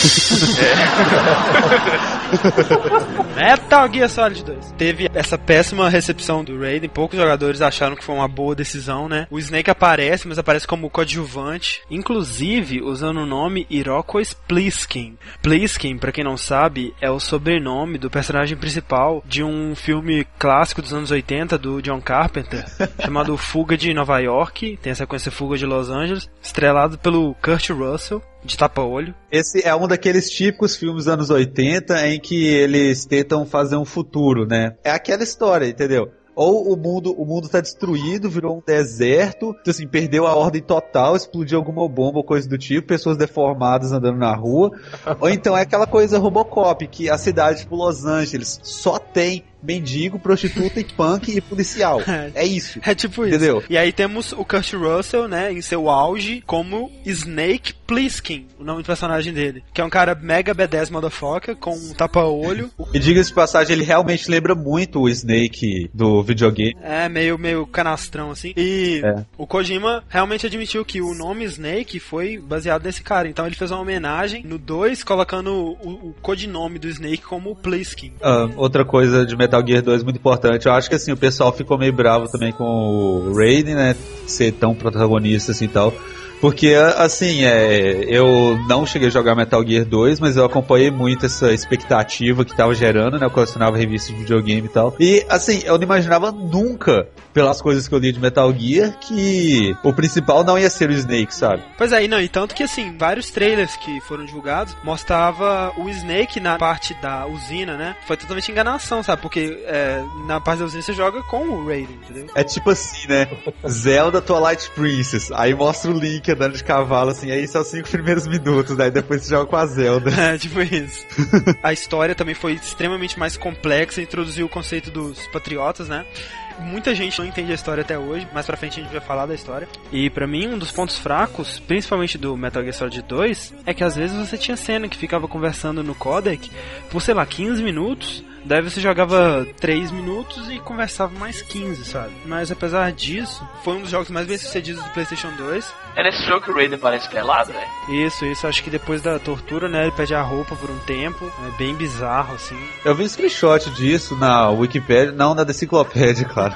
Metal Gear Solid 2. Teve essa péssima recepção do Raiden. Poucos jogadores acharam que foi uma boa decisão, né? O Snake aparece, mas aparece como coadjuvante, inclusive usando o nome Iroquois Pliskin. Pliskin, pra quem não sabe, é o sobrenome do personagem principal de um filme clássico dos anos 80 do John Carpenter, chamado Fuga de Nova York. Tem a sequência Fuga de Los Angeles, estrelado pelo Kurt Russell, de tapa-olho. esse é um daqueles típicos filmes dos anos 80 em que eles tentam fazer um futuro, né? É aquela história, entendeu? Ou o mundo tá destruído, virou um deserto, então, assim, perdeu a ordem total, explodiu alguma bomba ou coisa do tipo, pessoas deformadas andando na rua. Ou então é aquela coisa Robocop, que a cidade, tipo Los Angeles, só tem mendigo, prostituta e punk e policial. É isso. É tipo isso. Entendeu? E aí temos o Kurt Russell, né, em seu auge, como Snake Plissken, o nome do personagem dele. Que é um cara mega B10 motherfucker, com um tapa-olho. E diga-se de passagem, ele realmente lembra muito o Snake do videogame. É, meio canastrão, assim. E o Kojima realmente admitiu que o nome Snake foi baseado nesse cara. Então ele fez uma homenagem no 2, colocando o codinome do Snake como Plissken. Outra coisa de Metal Gear 2 muito importante, eu acho que assim, o pessoal ficou meio bravo também com o Raiden, né, ser tão protagonista assim e tal. Porque, assim, eu não cheguei a jogar Metal Gear 2, mas eu acompanhei muito essa expectativa que tava gerando, né? Eu colecionava revistas de videogame e tal. E, assim, eu não imaginava nunca, pelas coisas que eu li de Metal Gear, que o principal não ia ser o Snake, sabe? Pois é, e tanto que, assim, vários trailers que foram divulgados mostrava o Snake na parte da usina, né? Foi totalmente enganação, sabe? Porque na parte da usina você joga com o Raiden, entendeu? É tipo assim, né? Zelda Twilight Princess. Aí mostra o Link andando de cavalo, assim, aí são os 5 primeiros minutos, né? Depois você joga com a Zelda. É, tipo isso. A história também foi extremamente mais complexa, introduziu o conceito dos patriotas, né? Muita gente não entende a história até hoje, mais pra frente a gente vai falar da história. E pra mim, um dos pontos fracos, principalmente do Metal Gear Solid 2, é que às vezes você tinha cena que ficava conversando no codec por, sei lá, 15 minutos, daí você jogava 3 minutos e conversava mais 15, sabe? Mas apesar disso, foi um dos jogos mais bem sucedidos do PlayStation 2. É nesse jogo que o Raiden parece pelado, velho? Isso, acho que depois da tortura, né, ele perde a roupa por um tempo, é bem bizarro, assim. Eu vi um screenshot disso na Wikipedia, não na Enciclopédia, claro.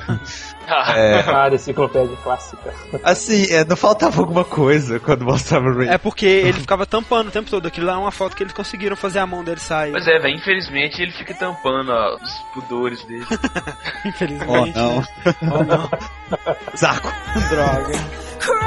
A enciclopédia clássica. Assim, não faltava alguma coisa quando mostrava o Raiden. É porque ele ficava tampando o tempo todo. Aquilo lá é uma foto que eles conseguiram fazer a mão dele sair. Pois é, velho, infelizmente ele fica tampando os pudores dele. Infelizmente. Oh, não. Oh, não. Saco. Droga.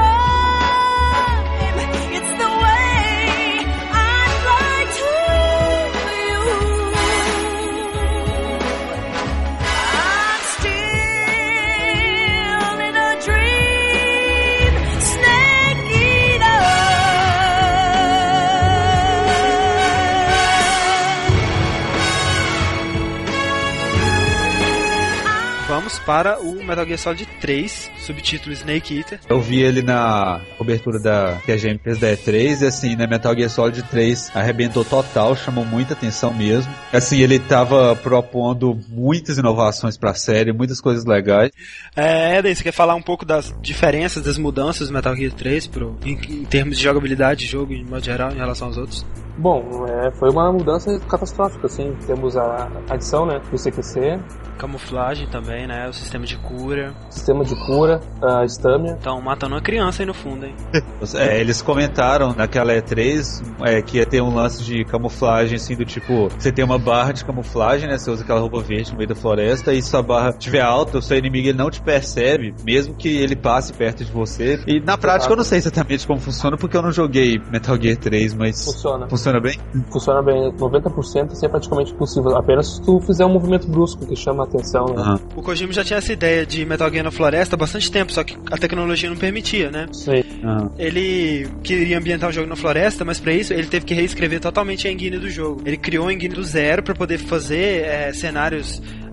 Vamos para o Metal Gear Solid 3, subtítulo Snake Eater. Eu vi ele na cobertura que a GM fez da E3 e assim, né, Metal Gear Solid 3 arrebentou total, chamou muita atenção mesmo. Assim, ele tava propondo muitas inovações pra série, muitas coisas legais. Eden, você quer falar um pouco das diferenças, das mudanças do Metal Gear 3 em termos de jogabilidade de jogo, em modo geral, em relação aos outros? Bom, foi uma mudança catastrófica, assim. Temos a adição, né, do CQC. Camuflagem também, né, o sistema de cura. Sistema de cura, a stamina. Estão matando uma criança aí no fundo, hein? Eles comentaram naquela E3 que ia ter um lance de camuflagem, assim, do tipo, você tem uma barra de camuflagem, né, você usa aquela roupa verde no meio da floresta e se a barra estiver alta, o seu inimigo ele não te percebe, mesmo que ele passe perto de você. E na prática eu não sei exatamente como funciona, porque eu não joguei Metal Gear 3, mas... Funciona bem? Funciona bem, 90% assim, é praticamente impossível, apenas se tu fizer um movimento brusco que chama a atenção, né? Uhum. O Kojima já tinha essa ideia de Metal Gear na floresta há bastante tempo, só que a tecnologia não permitia, né? Sim. Uhum. Ele queria ambientar o jogo na floresta, mas pra isso ele teve que reescrever totalmente a engine do jogo. Ele criou a engine do zero pra poder fazer cenários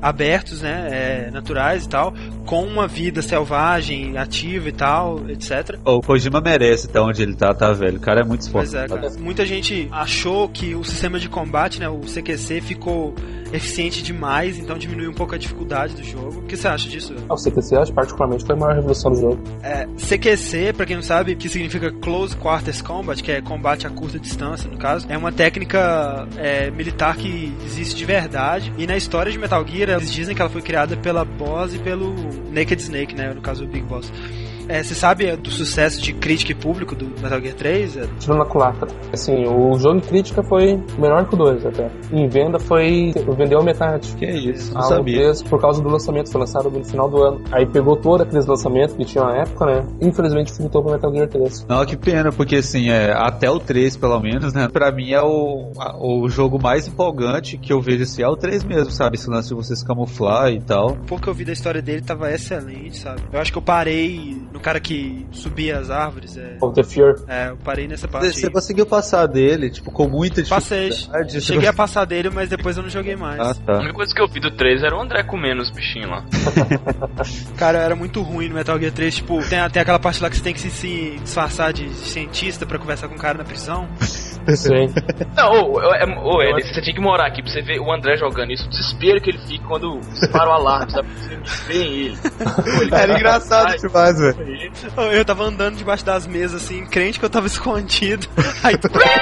abertos, né, naturais e tal, com uma vida selvagem, ativa e tal, etc. O Kojima merece estar onde ele tá, velho. O cara é muito Pois esforçado. é, cara. Muita gente achou que o sistema de combate, né, o CQC, ficou eficiente demais, então diminuiu um pouco a dificuldade do jogo. O que você acha disso? O CQC, acho particularmente, foi a maior revolução do jogo. CQC, pra quem não sabe, que significa Close Quarters Combat, que é combate a curta distância, no caso, é uma técnica militar que existe de verdade, e na história de Metal Gear, eles dizem que ela foi criada pela Boss e pelo Naked Snake, né, no caso o Big Boss. Você sabe do sucesso de crítica e público do Metal Gear 3? Tirando na culatra. Assim, o jogo em crítica foi menor que o 2 até. Em venda vendeu a metade. Que é isso, não sabia. Por causa do lançamento, foi lançado no final do ano. Aí pegou todo aqueles lançamentos que tinha na época, né? Infelizmente voltou pro Metal Gear 3. Não, que pena, porque assim, até o 3 pelo menos, né? Pra mim é o jogo mais empolgante que eu vejo assim, é o 3 mesmo, sabe? Esse lance de você se camuflar e tal. O pouco que eu vi da história dele tava excelente, sabe? Eu acho que eu parei no cara que subia as árvores. O The Fear. Eu parei nessa parte. Você conseguiu passar dele, tipo, com muita dificuldade? Passei. Cheguei a passar dele, mas depois eu não joguei mais. Ah, tá. A única coisa que eu vi do 3 era o André comendo os bichinhos lá. Cara, era muito ruim no Metal Gear 3. Tipo, tem aquela parte lá que você tem que se disfarçar de cientista pra conversar com o cara na prisão. Sim. Não, Ed, você tinha que morar aqui pra você ver o André jogando isso, o desespero que ele fica quando dispara o alarme, sabe? Você vê ele. Era engraçado demais, velho. Eu tava andando debaixo das mesas, assim, crente que eu tava escondido. Aí...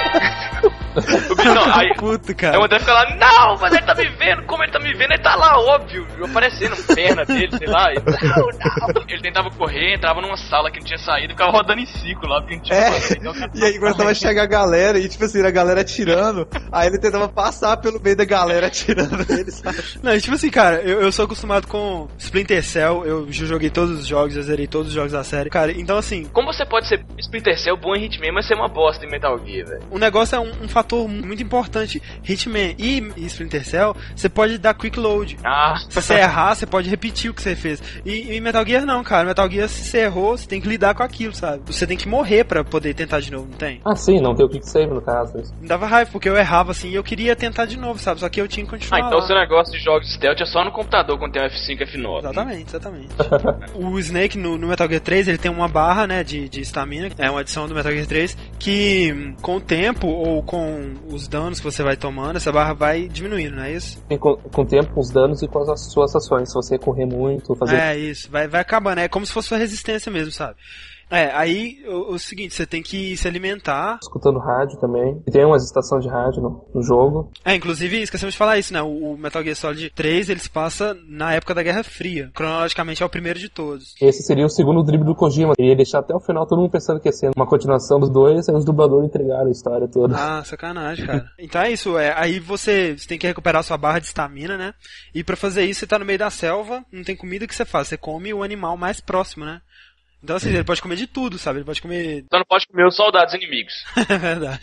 Não, aí, puto, cara. Aí o André fica lá, não, mas ele tá me vendo, como ele tá me vendo, ele tá lá, óbvio, aparecendo perna dele, sei lá. Não. Ele tentava correr, entrava numa sala que não tinha saído, ficava rodando em ciclo lá, porque não tinha E aí começava a chegar a galera, e tipo assim, a galera atirando, aí ele tentava passar pelo meio da galera atirando ele, sabe? Não, tipo assim, cara, eu sou acostumado com Splinter Cell, eu já joguei todos os jogos, já zerei todos os jogos da série, cara, então assim... Como você pode ser Splinter Cell bom em Hitman, mas ser uma bosta em Metal Gear, velho? O negócio é um fator muito importante. Hitman e Splinter Cell, você pode dar quick load. Se você errar, você pode repetir o que você fez. E Metal Gear não, cara. Metal Gear, se você errou, você tem que lidar com aquilo, sabe? Você tem que morrer pra poder tentar de novo, não tem? Ah, sim, não tem o quick save no caso. Me dava raiva, porque eu errava assim e eu queria tentar de novo, sabe? Só que eu tinha que continuar. Então lá. o seu negócio de jogos stealth é só no computador quando tem um F5 e F9. Exatamente. O Snake no Metal Gear 3, ele tem uma barra, né, de stamina, é uma adição do Metal Gear 3, que com o tempo ou com os danos que você vai tomando, essa barra vai diminuindo, não é isso? Com o tempo, com os danos e com as suas ações. Se você correr muito, fazer... É isso, vai acabando, é como se fosse sua resistência mesmo, sabe? Aí o seguinte, você tem que se alimentar. Escutando rádio também. E tem umas estações de rádio no jogo. Inclusive, esquecemos de falar isso, né? O Metal Gear Solid 3, ele se passa na época da Guerra Fria. Cronologicamente é o primeiro de todos. Esse seria o segundo drible do Kojima. Ele ia deixar até o final todo mundo pensando que ia ser uma continuação dos dois, aí os dubladores entregaram a história toda. Sacanagem, cara. Então é isso, aí você tem que recuperar sua barra de estamina, né? E pra fazer isso, você tá no meio da selva, não tem comida que você faz, você come o animal mais próximo, né? Então assim, ele pode comer de tudo, sabe? Ele pode comer... Só não pode comer os soldados inimigos. É verdade.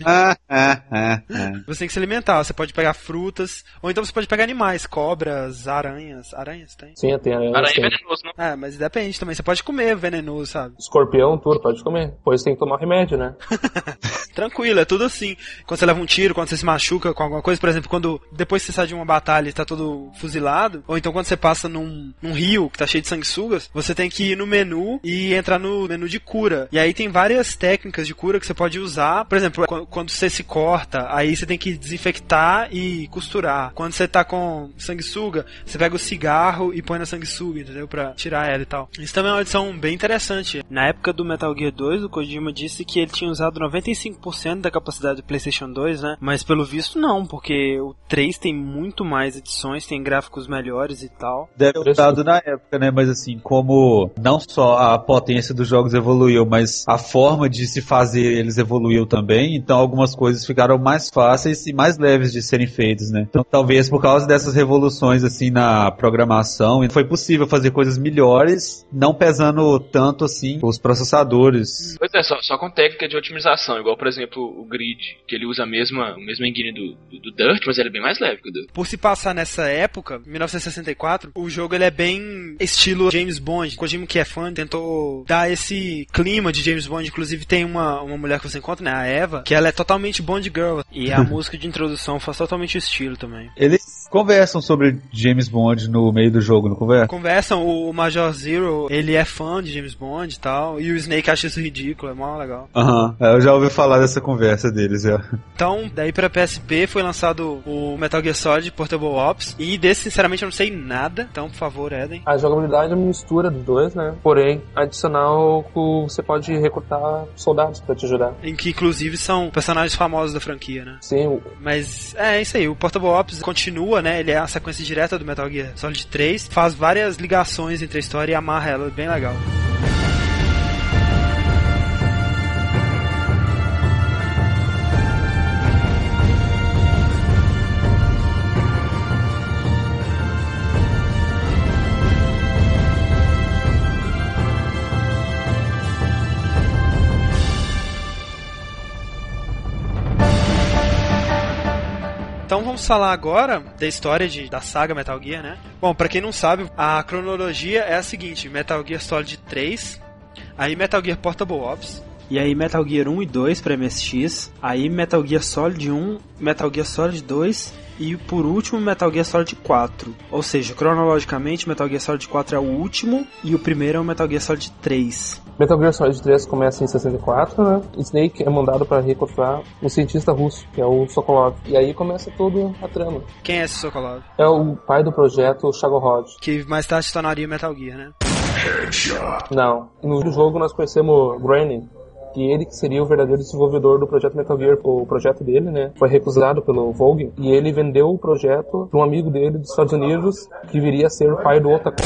Você tem que se alimentar, você pode pegar frutas, ou então você pode pegar animais, cobras, aranhas. Aranhas tem? Sim, tem aranhas. Aranha é venenoso, não? Mas depende também, você pode comer venenoso, sabe? Escorpião, tudo, pode comer. Depois tem que tomar remédio, né? Tranquilo, é tudo assim. Quando você leva um tiro, quando você se machuca com alguma coisa, por exemplo, quando depois que você sai de uma batalha e tá todo fuzilado, ou então quando você passa num rio que tá cheio de sanguessugas, você tem que ir no menu e entrar no menu de cura. E aí tem várias técnicas de cura que você pode usar. Por exemplo, quando você se corta, aí você tem que desinfectar e costurar. Quando você tá com sanguessuga, você pega o cigarro e põe na sanguessuga, entendeu? Pra tirar ela e tal. Isso também é uma edição bem interessante. Na época do Metal Gear 2, o Kojima disse que ele tinha usado 95% da capacidade do PlayStation 2, né? Mas pelo visto não, porque o 3 tem muito mais edições, tem gráficos melhores e tal. Deve ter usado na época, né? Mas assim, como não só a potência dos jogos evoluiu, mas a forma de se fazer eles evoluiu também, então algumas coisas ficaram mais fáceis e mais leves de serem feitas, né? Então talvez por causa dessas revoluções assim na programação, foi possível fazer coisas melhores, não pesando tanto assim os processadores. Pois é, só com técnica de otimização, igual por exemplo o Grid, que ele usa a mesma engine do Dirt, mas ele é bem mais leve que o Dirt. Por se passar nessa época, 1964, o jogo ele é bem estilo James Bond. Kojima, que é fã, tentou dar esse clima de James Bond. Inclusive tem uma mulher que você encontra, né, a Eva, que ela é totalmente Bond Girl, e a música de introdução faz totalmente o estilo também. Eles conversam sobre James Bond no meio do jogo, não conversam? Conversam, o Major Zero, ele é fã de James Bond e tal, e o Snake acha isso ridículo, é mó legal. Eu já ouvi falar dessa conversa deles, Então, daí pra PSP foi lançado o Metal Gear Solid Portable Ops, e desse, sinceramente, eu não sei nada, então, por favor, Eden. A jogabilidade é uma mistura dos dois, né? Porém, adicional, você pode recrutar soldados pra te ajudar. Em que, inclusive, são personagens famosos da franquia, né? Sim. Mas é isso aí, o Portable Ops continua, né? Ele é a sequência direta do Metal Gear Solid 3, faz várias ligações entre a história e amarra ela, bem legal. Então vamos falar agora da história da saga Metal Gear, né? Bom, pra quem não sabe, a cronologia é a seguinte: Metal Gear Solid 3, aí Metal Gear Portable Ops, e aí Metal Gear 1 e 2 pra MSX, aí Metal Gear Solid 1, Metal Gear Solid 2 e por último Metal Gear Solid 4. Ou seja, cronologicamente Metal Gear Solid 4 é o último e o primeiro é o Metal Gear Solid 3. Metal Gear Solid 3 começa em 64, né? Snake é mandado para recrutar um cientista russo, que é o Sokolov. E aí começa toda a trama. Quem é esse Sokolov? É o pai do projeto Shagohod. Que mais tarde se tornaria Metal Gear, né? Não. No jogo nós conhecemos Groening, que ele que seria o verdadeiro desenvolvedor do projeto Metal Gear. O projeto dele, né, foi recusado pelo Volgin, e ele vendeu o projeto para um amigo dele dos Estados Unidos, que viria a ser o pai do Otacon.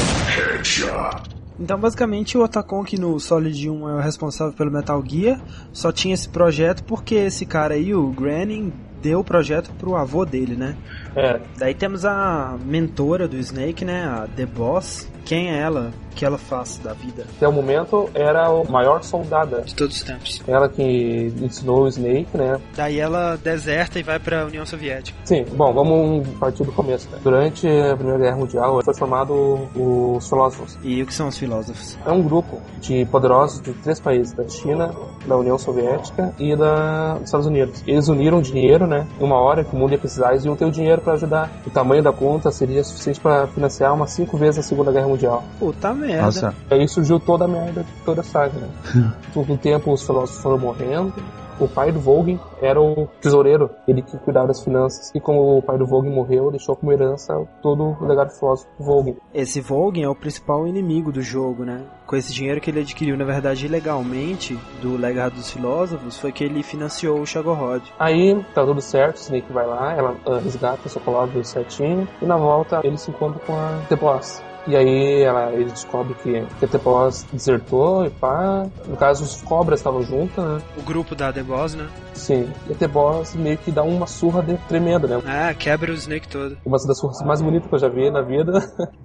Então, basicamente, o Otacon, que no Solid 1 é o responsável pelo Metal Gear, só tinha esse projeto porque esse cara aí, o Groening, deu o projeto pro avô dele, né? Daí temos a mentora do Snake, né? A The Boss. Quem é ela? O que ela faz da vida? Até o momento era a maior soldada de todos os tempos. Ela que ensinou o Snake, né? Daí ela deserta e vai pra União Soviética. Sim, bom, vamos partir do começo, né? Durante a Primeira Guerra Mundial foi formado os filósofos. E o que são os filósofos? É um grupo de poderosos de 3 países, da China, da União Soviética e dos Estados Unidos. Eles uniram dinheiro, né? Uma hora que o mundo ia precisar, eles iam ter o dinheiro para ajudar. O tamanho da conta seria suficiente para financiar umas 5 vezes a Segunda Guerra Mundial. Puta merda. Nossa. Aí surgiu toda a merda, toda a saga, né? Com o tempo os filósofos foram morrendo. O pai do Volgin era o tesoureiro, ele que cuidava das finanças. E como o pai do Volgin morreu, deixou como herança todo o legado do filósofo do Volgin. Esse Volgin é o principal inimigo do jogo, né? Com esse dinheiro que ele adquiriu, na verdade, ilegalmente, do legado dos filósofos, foi que ele financiou o Shagohod. Aí, tá tudo certo, o Snake vai lá, ela resgata o Sokolov certinho, e na volta ele se encontra com a The Boss. E aí ele descobre que a The Boss desertou e pá. No caso, os cobras estavam juntos, né? O grupo da The Boss, né? Sim. E a The Boss meio que dá uma surra tremenda, né? Ah, quebra o Snake todo. Uma das surras mais bonitas que eu já vi na vida.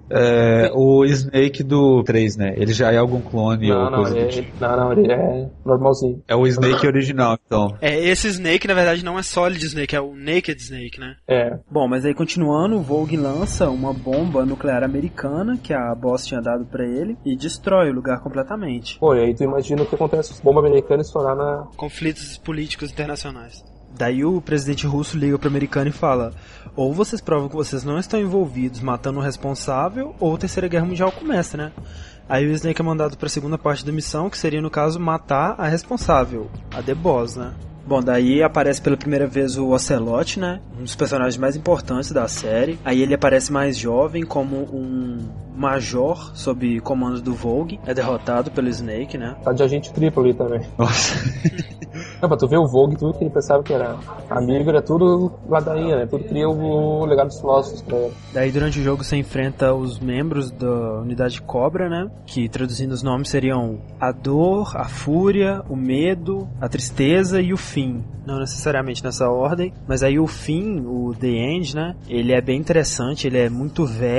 O Snake do 3, né? Ele já é algum clone ou coisa do tipo? Não, ele é normalzinho. É o Snake original, então. Esse Snake, na verdade, não é Solid Snake, é o Naked Snake, né? Bom, mas aí continuando, o Volgin lança uma bomba nuclear americana que a Boss tinha dado pra ele e destrói o lugar completamente. Pô, e aí tu imagina o que acontece se bomba americana estourar na... Conflitos políticos internacionais. Daí o presidente russo liga pro americano e fala: ou vocês provam que vocês não estão envolvidos matando o responsável, ou a Terceira Guerra Mundial começa, né? Aí o Snake é mandado pra segunda parte da missão, que seria, no caso, matar a responsável, a The Boss, né? Bom, daí aparece pela primeira vez o Ocelot, né? Um dos personagens mais importantes da série. Aí ele aparece mais jovem como um major sob comando do Volgin. É derrotado pelo Snake, né? Tá de agente triplo ali também. Nossa. Não, pra tu ver o Volgin, tudo que ele pensava que era amigo, era tudo ladainha, né? Tudo queria o legado dos filósofos pra ele. Daí durante o jogo você enfrenta os membros da unidade Cobra, né? Que traduzindo os nomes seriam a dor, a fúria, o medo, a tristeza e o fim. Não necessariamente nessa ordem, mas aí o fim, o The End, né? Ele é bem interessante, ele é muito velho,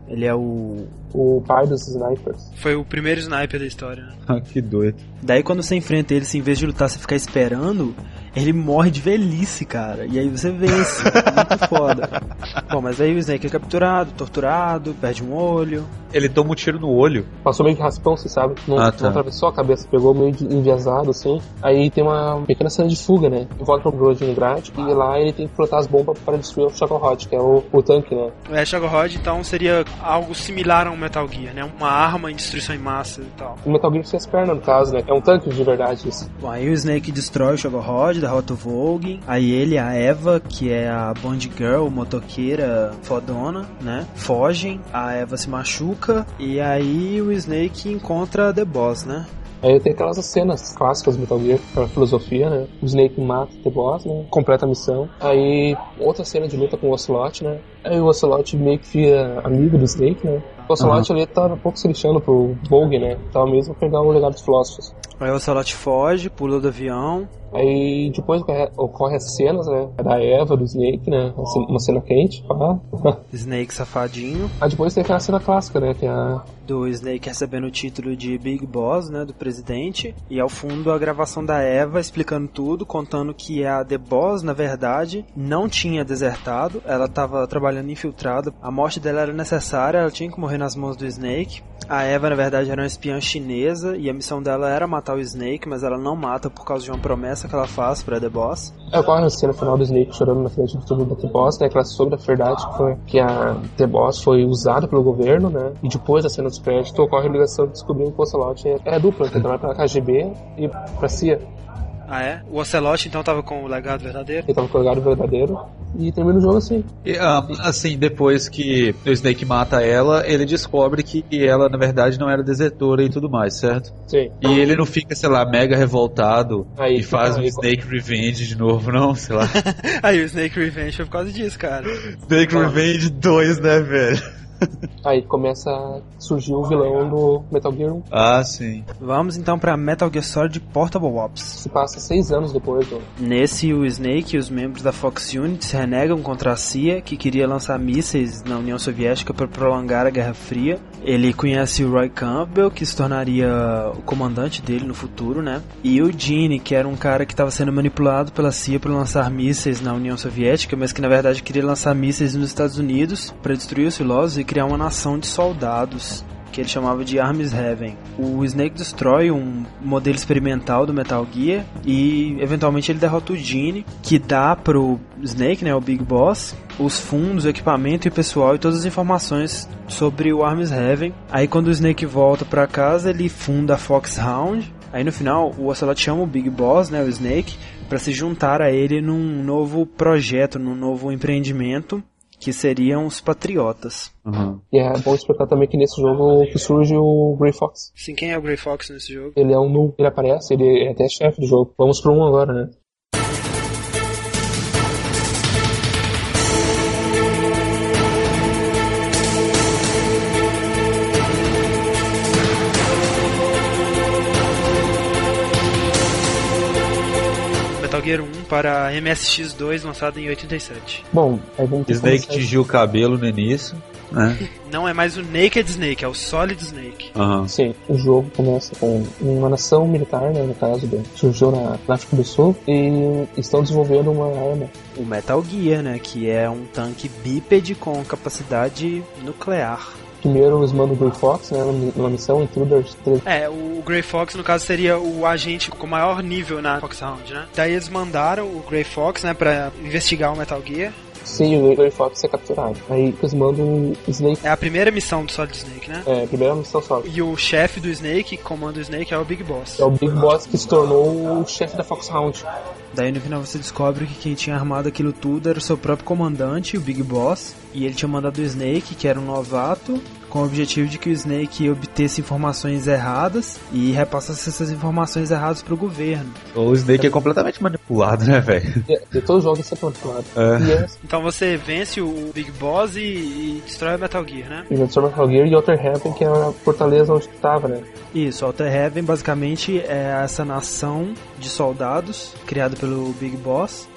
Ele é o pai dos snipers. Foi o primeiro sniper da história, né? Ah, que doido. Daí quando você enfrenta ele, se em vez de lutar você ficar esperando, ele morre de velhice, cara. E aí você vence. Muito foda. Bom, mas aí o Snake é capturado, torturado, perde um olho. Ele toma um tiro no olho. Passou meio que raspão, você sabe? Não atravessou a cabeça, pegou meio enviesado, assim. Aí tem uma pequena cena de fuga, né? Volta pro Groningrad e lá ele tem que plantar as bombas para destruir o Shadowrod, que é o tanque, né? O Shadowrod, então, seria algo similar a um Metal Gear, né? Uma arma em destruição em massa e tal. O Metal Gear sem as pernas, no caso, né? É um tanque de verdade, isso. Bom, aí o Snake destrói o Shadowrod, derrota o Volgin. Aí ele, a Eva, que é a Bond Girl, motoqueira fodona, né? Fogem, a Eva se machuca e aí o Snake encontra The Boss, né? Aí tem aquelas cenas clássicas do Metal Gear, aquela filosofia, né? O Snake mata o The Boss, né? Completa a missão. Aí outra cena de luta com o Ocelot, né? Aí o Ocelot meio que fica amigo do Snake, né? O Ocelot ali tava um pouco se lixando pro Volgin, né? Tava mesmo a pegar o legado dos filósofos. Aí o Ocelot foge, pula do avião. Aí depois ocorre as cenas, né? Da Eva, do Snake, né? Uma cena quente, pá. Snake safadinho. Aí depois tem aquela cena clássica, né? Que é a... do Snake recebendo o título de Big Boss, né? Do presidente. E ao fundo a gravação da Eva explicando tudo, contando que a The Boss, na verdade, não tinha desertado. Ela estava trabalhando infiltrada. A morte dela era necessária, ela tinha que morrer nas mãos do Snake. A Eva, na verdade, era uma espiã chinesa e a missão dela era matar o Snake, mas ela não mata por causa de uma promessa que ela faz pra The Boss. Ocorre a cena final do Snake chorando na frente do túmulo da The Boss, né? Aquela sobre a verdade que foi que a The Boss foi usada pelo governo, né? E depois da cena dos créditos ocorre a ligação de descobrir que o Ocelot é dupla, que trabalha pra KGB e pra CIA. Ah, é? O Ocelot então tava com o legado verdadeiro? Ele tava com o legado verdadeiro e termina o jogo assim. E, assim, depois que o Snake mata ela, ele descobre que ela, na verdade, não era desertora e tudo mais, certo? Sim. E ele não fica, sei lá, mega revoltado aí, e faz um Snake Revenge de novo, não? Sei lá. Aí o Snake Revenge foi por causa disso, cara. Snake Revenge 2, né, velho? Aí começa a surgir o vilão do Metal Gear 1. Ah, sim. Vamos então pra Metal Gear Solid Portable Ops. Se passa 6 anos depois do... Nesse, o Snake e os membros da Fox Unit se renegam contra a CIA, que queria lançar mísseis na União Soviética para prolongar a Guerra Fria. Ele conhece o Roy Campbell, que se tornaria o comandante dele no futuro, né? E o Gene, que era um cara que estava sendo manipulado pela CIA para lançar mísseis na União Soviética, mas que na verdade queria lançar mísseis nos Estados Unidos para destruir os filósofos e criar uma nação de soldados que ele chamava de Arms Heaven. O Snake destrói um modelo experimental do Metal Gear e eventualmente ele derrota o Gene, que dá pro Snake, né, o Big Boss, os fundos, o equipamento e o pessoal e todas as informações sobre o Arms Heaven. Aí quando o Snake volta pra casa, ele funda a Foxhound. Aí no final o Ocelot chama o Big Boss, né, o Snake, para se juntar a ele num novo projeto, num novo empreendimento, que seriam os Patriotas. Uhum. E é bom explicar também que nesse jogo que surge o Grey Fox. Sim, quem é o Grey Fox nesse jogo? Ele é um noob, ele aparece, ele é até chefe do jogo. Vamos pro 1 agora, né? Metal Gear 1 para MSX2, lançado em 87. Bom, aí vamos ter que Snake começar. tingiu o cabelo no início, né? Não é mais o Naked Snake, é o Solid Snake. Uhum. Sim, o jogo começa com uma nação militar, né, no caso, surgiu na África do Sul e estão desenvolvendo uma arma. O Metal Gear, né, que é um tanque bípede com capacidade nuclear. Primeiro eles mandam o Grey Fox, né, numa missão Intruders 3. É, o Grey Fox, no caso, seria o agente com maior nível na Foxhound, né? Daí eles mandaram o Grey Fox, né, pra investigar o Metal Gear. Sim, o Grey Fox é capturado. Aí eles mandam o Snake. É a primeira missão do Solid Snake, né? É, a primeira missão só. E o chefe do Snake, que comanda o Snake, é o Big Boss. É o Big Boss que se tornou o chefe da Foxhound. Daí no final você descobre que quem tinha armado aquilo tudo era o seu próprio comandante, o Big Boss. E ele tinha mandado o Snake, que era um novato, com o objetivo de que o Snake obtesse informações erradas e repassasse essas informações erradas pro governo. O Snake é completamente manipulado, né, velho? E todo jogo é sempre manipulado. É. E é Então você vence o Big Boss e destrói o Metal Gear, né? e o Metal Gear e Outer Heaven, que é a fortaleza onde tu tava, né? Isso, Outer Heaven basicamente é essa nação de soldados criada pelo Big Boss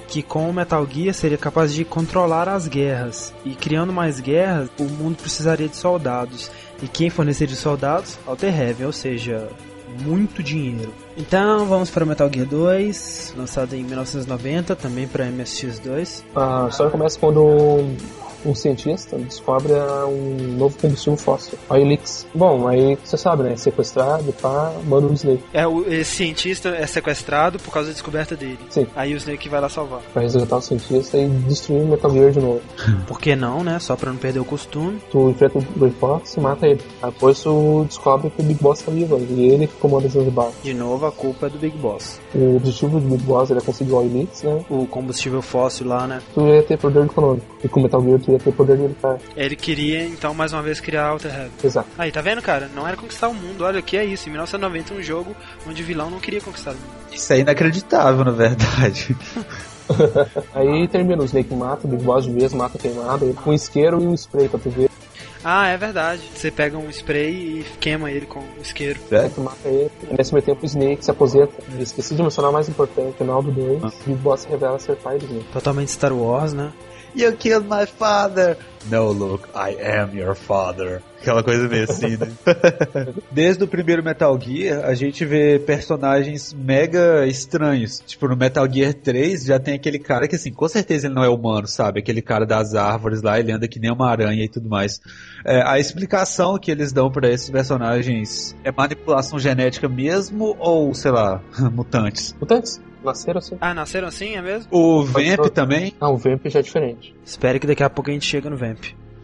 que com o Metal Gear seria capaz de controlar as guerras. E criando mais guerras, o mundo precisaria de soldados. E quem forneceria os soldados? Altered Heaven, ou seja, muito dinheiro. Então vamos para Metal Gear 2, lançado em 1990, também para MSX2. A história começa quando um cientista descobre um novo combustível fóssil, a Helix. Bom, aí você sabe, né? Sequestrado, pá, manda o Snake. Esse cientista é sequestrado por causa da descoberta dele. Sim. Aí o Snake vai lá salvar. Pra resgatar o cientista e destruir o Metal Gear de novo. Por que não, né? Só pra não perder o costume. Tu enfrenta o Grey Fox e mata ele. Aí depois tu descobre que o Big Boss tá vivo e ele que comanda as balas. De novo, a culpa é do Big Boss. O objetivo do Big Boss era conseguir o Helix, né? O combustível fóssil lá, né? Tu ia ter poder econômico. E com o Metal Gear tu ia ter poder militar. Ele queria, então, mais uma vez criar Altered Heaven. Exato. Aí, tá vendo, cara? Não era conquistar o mundo. Olha, o que é isso? Em 1990, um jogo onde o vilão não queria conquistar o mundo. Isso é inacreditável, na verdade. Aí termina, o Snake mata o Big Boss de vez, mata queimado, com um isqueiro e um spray pra tu ver. Ah, é verdade. Você pega um spray e queima ele com o isqueiro. Aí tu mata ele. Nesse meio tempo o Snake se aposenta. Eu esqueci de mencionar o mais importante. No final do 2, o Big Boss se revela ser pai do Snake. Totalmente Star Wars, né? You killed my father. No, Luke, I am your father. Aquela coisa meio assim, né? Desde o primeiro Metal Gear, a gente vê personagens mega estranhos. Tipo, no Metal Gear 3 já tem aquele cara que, assim, com certeza ele não é humano, sabe? Aquele cara das árvores lá, ele anda que nem uma aranha e tudo mais. A explicação que eles dão pra esses personagens é manipulação genética mesmo ou, sei lá, mutantes? Mutantes? Nasceram assim. Ah, nasceram assim, é mesmo? O Vamp também? Ah, o Vamp já é diferente. Espere que daqui a pouco a gente chega no Vamp.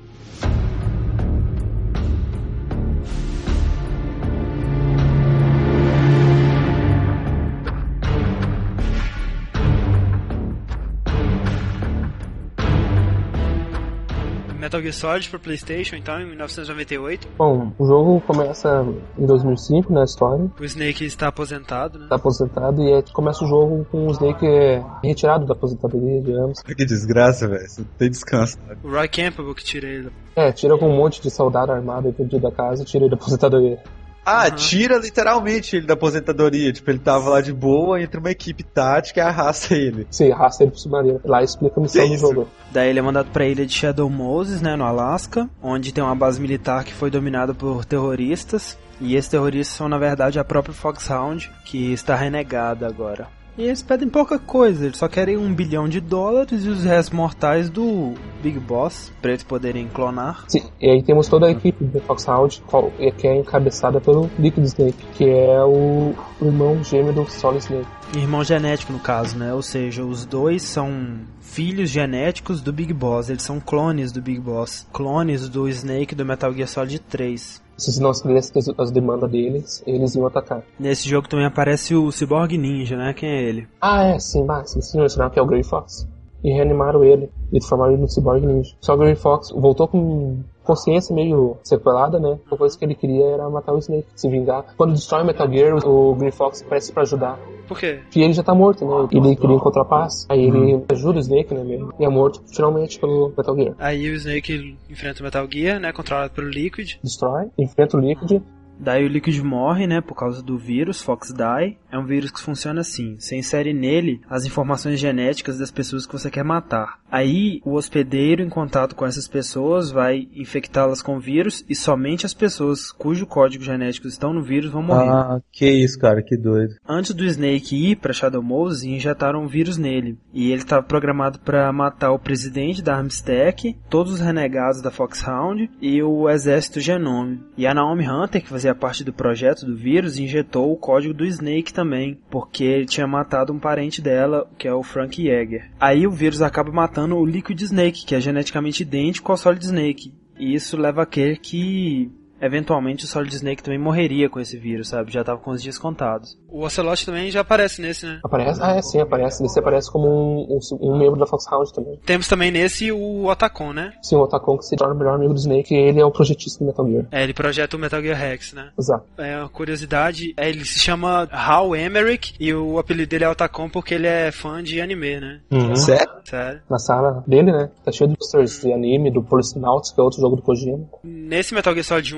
Metal Gear Solid para PlayStation, então, em 1998. Bom, o jogo começa em 2005, na história. O Snake está aposentado, né? Está aposentado e começa o jogo com o Snake retirado da aposentadoria, digamos. Que desgraça, velho. Você não tem descanso. O Roy Campbell que tira ele. Tira com um monte de soldado armado dentro da casa e tira ele da aposentadoria. Ah, tira literalmente ele da aposentadoria. Tipo, ele tava lá de boa, entra uma equipe tática e arrasta ele. Sim, arrasta ele pro submarino. Lá explica a missão do jogo. Daí ele é mandado pra ilha de Shadow Moses, né, no Alasca, onde tem uma base militar que foi dominada por terroristas. E esses terroristas são, na verdade, a própria Foxhound, que está renegada agora. E eles pedem pouca coisa, eles só querem $1 bilhão e os restos mortais do Big Boss, pra eles poderem clonar. Sim, e aí temos toda a equipe do Foxhound, que é encabeçada pelo Liquid Snake, que é o irmão gêmeo do Solid Snake. Irmão genético, no caso, né? Ou seja, os dois são filhos genéticos do Big Boss, eles são clones do Big Boss, clones do Snake do Metal Gear Solid 3. Se não escrevessem as demandas deles, eles iam atacar. Nesse jogo também aparece o Cyborg Ninja, né? Quem é ele? Sim, esqueci de mencionar que é o Grey Fox. E reanimaram ele, e transformaram ele no Cyborg Ninja. Só que o Grey Fox voltou com consciência meio sequelada, né? A coisa que ele queria era matar o Snake, se vingar. Quando destrói o Metal Gear, o Grey Fox aparece pra ajudar. Por quê? Porque ele já tá morto, né? Ele queria encontrar paz. Aí ele ajuda o Snake, né, mesmo? E é morto finalmente pelo Metal Gear. Aí o Snake enfrenta o Metal Gear, né? Controlado pelo Liquid. Destrói, enfrenta o Liquid. Daí o Liquid morre, né, por causa do vírus, Fox Die. É um vírus que funciona assim, você insere nele as informações genéticas das pessoas que você quer matar. Aí o hospedeiro, em contato com essas pessoas, vai infectá-las com o vírus e somente as pessoas cujo código genético estão no vírus vão morrer. Ah, que isso, cara, que doido. Antes do Snake ir pra Shadow Moses, injetaram um vírus nele. E ele estava programado para matar o presidente da Armstec, todos os renegados da Foxhound e o exército Genome. E a Naomi Hunter, que fazia parte do projeto do vírus, injetou o código do Snake também, porque ele tinha matado um parente dela, que é o Frank Yeager. Aí o vírus acaba matando o Liquid Snake, que é geneticamente idêntico ao Solid Snake. E isso leva a crer que eventualmente o Solid Snake também morreria com esse vírus, sabe? Já tava com os dias contados. O Ocelot também já aparece nesse, né? Aparece? Sim, aparece. Nesse aparece como um membro da Foxhound também. Temos também nesse o Otacon, né? Sim, o Otacon, que se torna o melhor amigo do Snake, e ele é o projetista do Metal Gear. Ele projeta o Metal Gear Rex, né? Exato. Uma curiosidade, ele se chama Hal Emmerich, e o apelido dele é Otacon porque ele é fã de anime, né? Sério? Na sala dele, né? Tá cheio de posters de anime, do Policenauts, que é outro jogo do Kojima. Nesse Metal Gear Solid 1,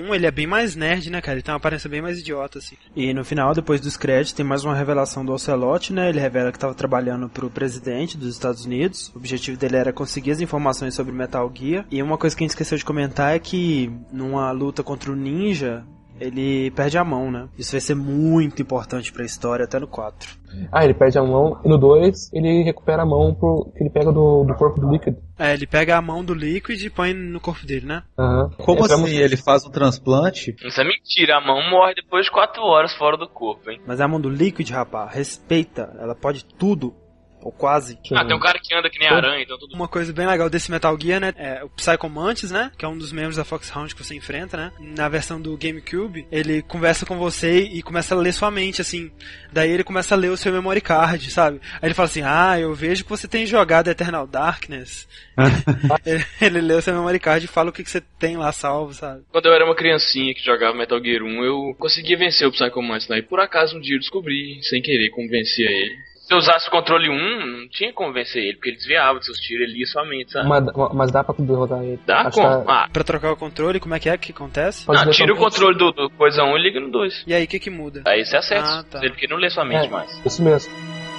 1, ele é bem mais nerd, né, cara? Ele tem uma aparência bem mais idiota, assim. E no final, depois dos créditos, tem mais uma revelação do Ocelot, né? Ele revela que estava trabalhando pro presidente dos Estados Unidos. O objetivo dele era conseguir as informações sobre Metal Gear. E uma coisa que a gente esqueceu de comentar é que numa luta contra o Ninja, ele perde a mão, né? Isso vai ser muito importante pra história, até no 4. Ele perde a mão, e no 2 ele recupera a mão que ele pega do corpo do Liquid. Ele pega a mão do Liquid e põe no corpo dele, né? Como assim? Ele faz um transplante? Isso é mentira, a mão morre depois de 4 horas fora do corpo, hein? Mas é a mão do Liquid, rapaz, respeita, ela pode tudo. Ou quase. Tem um cara que anda que nem aranha, então tudo. Uma coisa bem legal desse Metal Gear, né? É o Psycho Mantis, né? Que é um dos membros da Foxhound que você enfrenta, né? Na versão do GameCube, ele conversa com você e começa a ler sua mente, assim. Daí ele começa a ler o seu memory card, sabe? Aí ele fala assim, eu vejo que você tem jogado Eternal Darkness. ele lê o seu memory card e fala o que você tem lá salvo, sabe? Quando eu era uma criancinha que jogava Metal Gear 1, eu conseguia vencer o Psycho Mantis lá. E por acaso um dia eu descobri, sem querer, como vencia ele. Se eu usasse o controle 1, não tinha como vencer ele, porque ele desviava dos seus tiros, ele lia sua mente, sabe? Mas dá pra derrotar ele. Dá como? Pra trocar o controle, como é que acontece? Tira o controle do coisa 1 e liga no 2. E aí, o que muda? Aí você acerta, tá. porque não lê sua mente mais. Isso mesmo.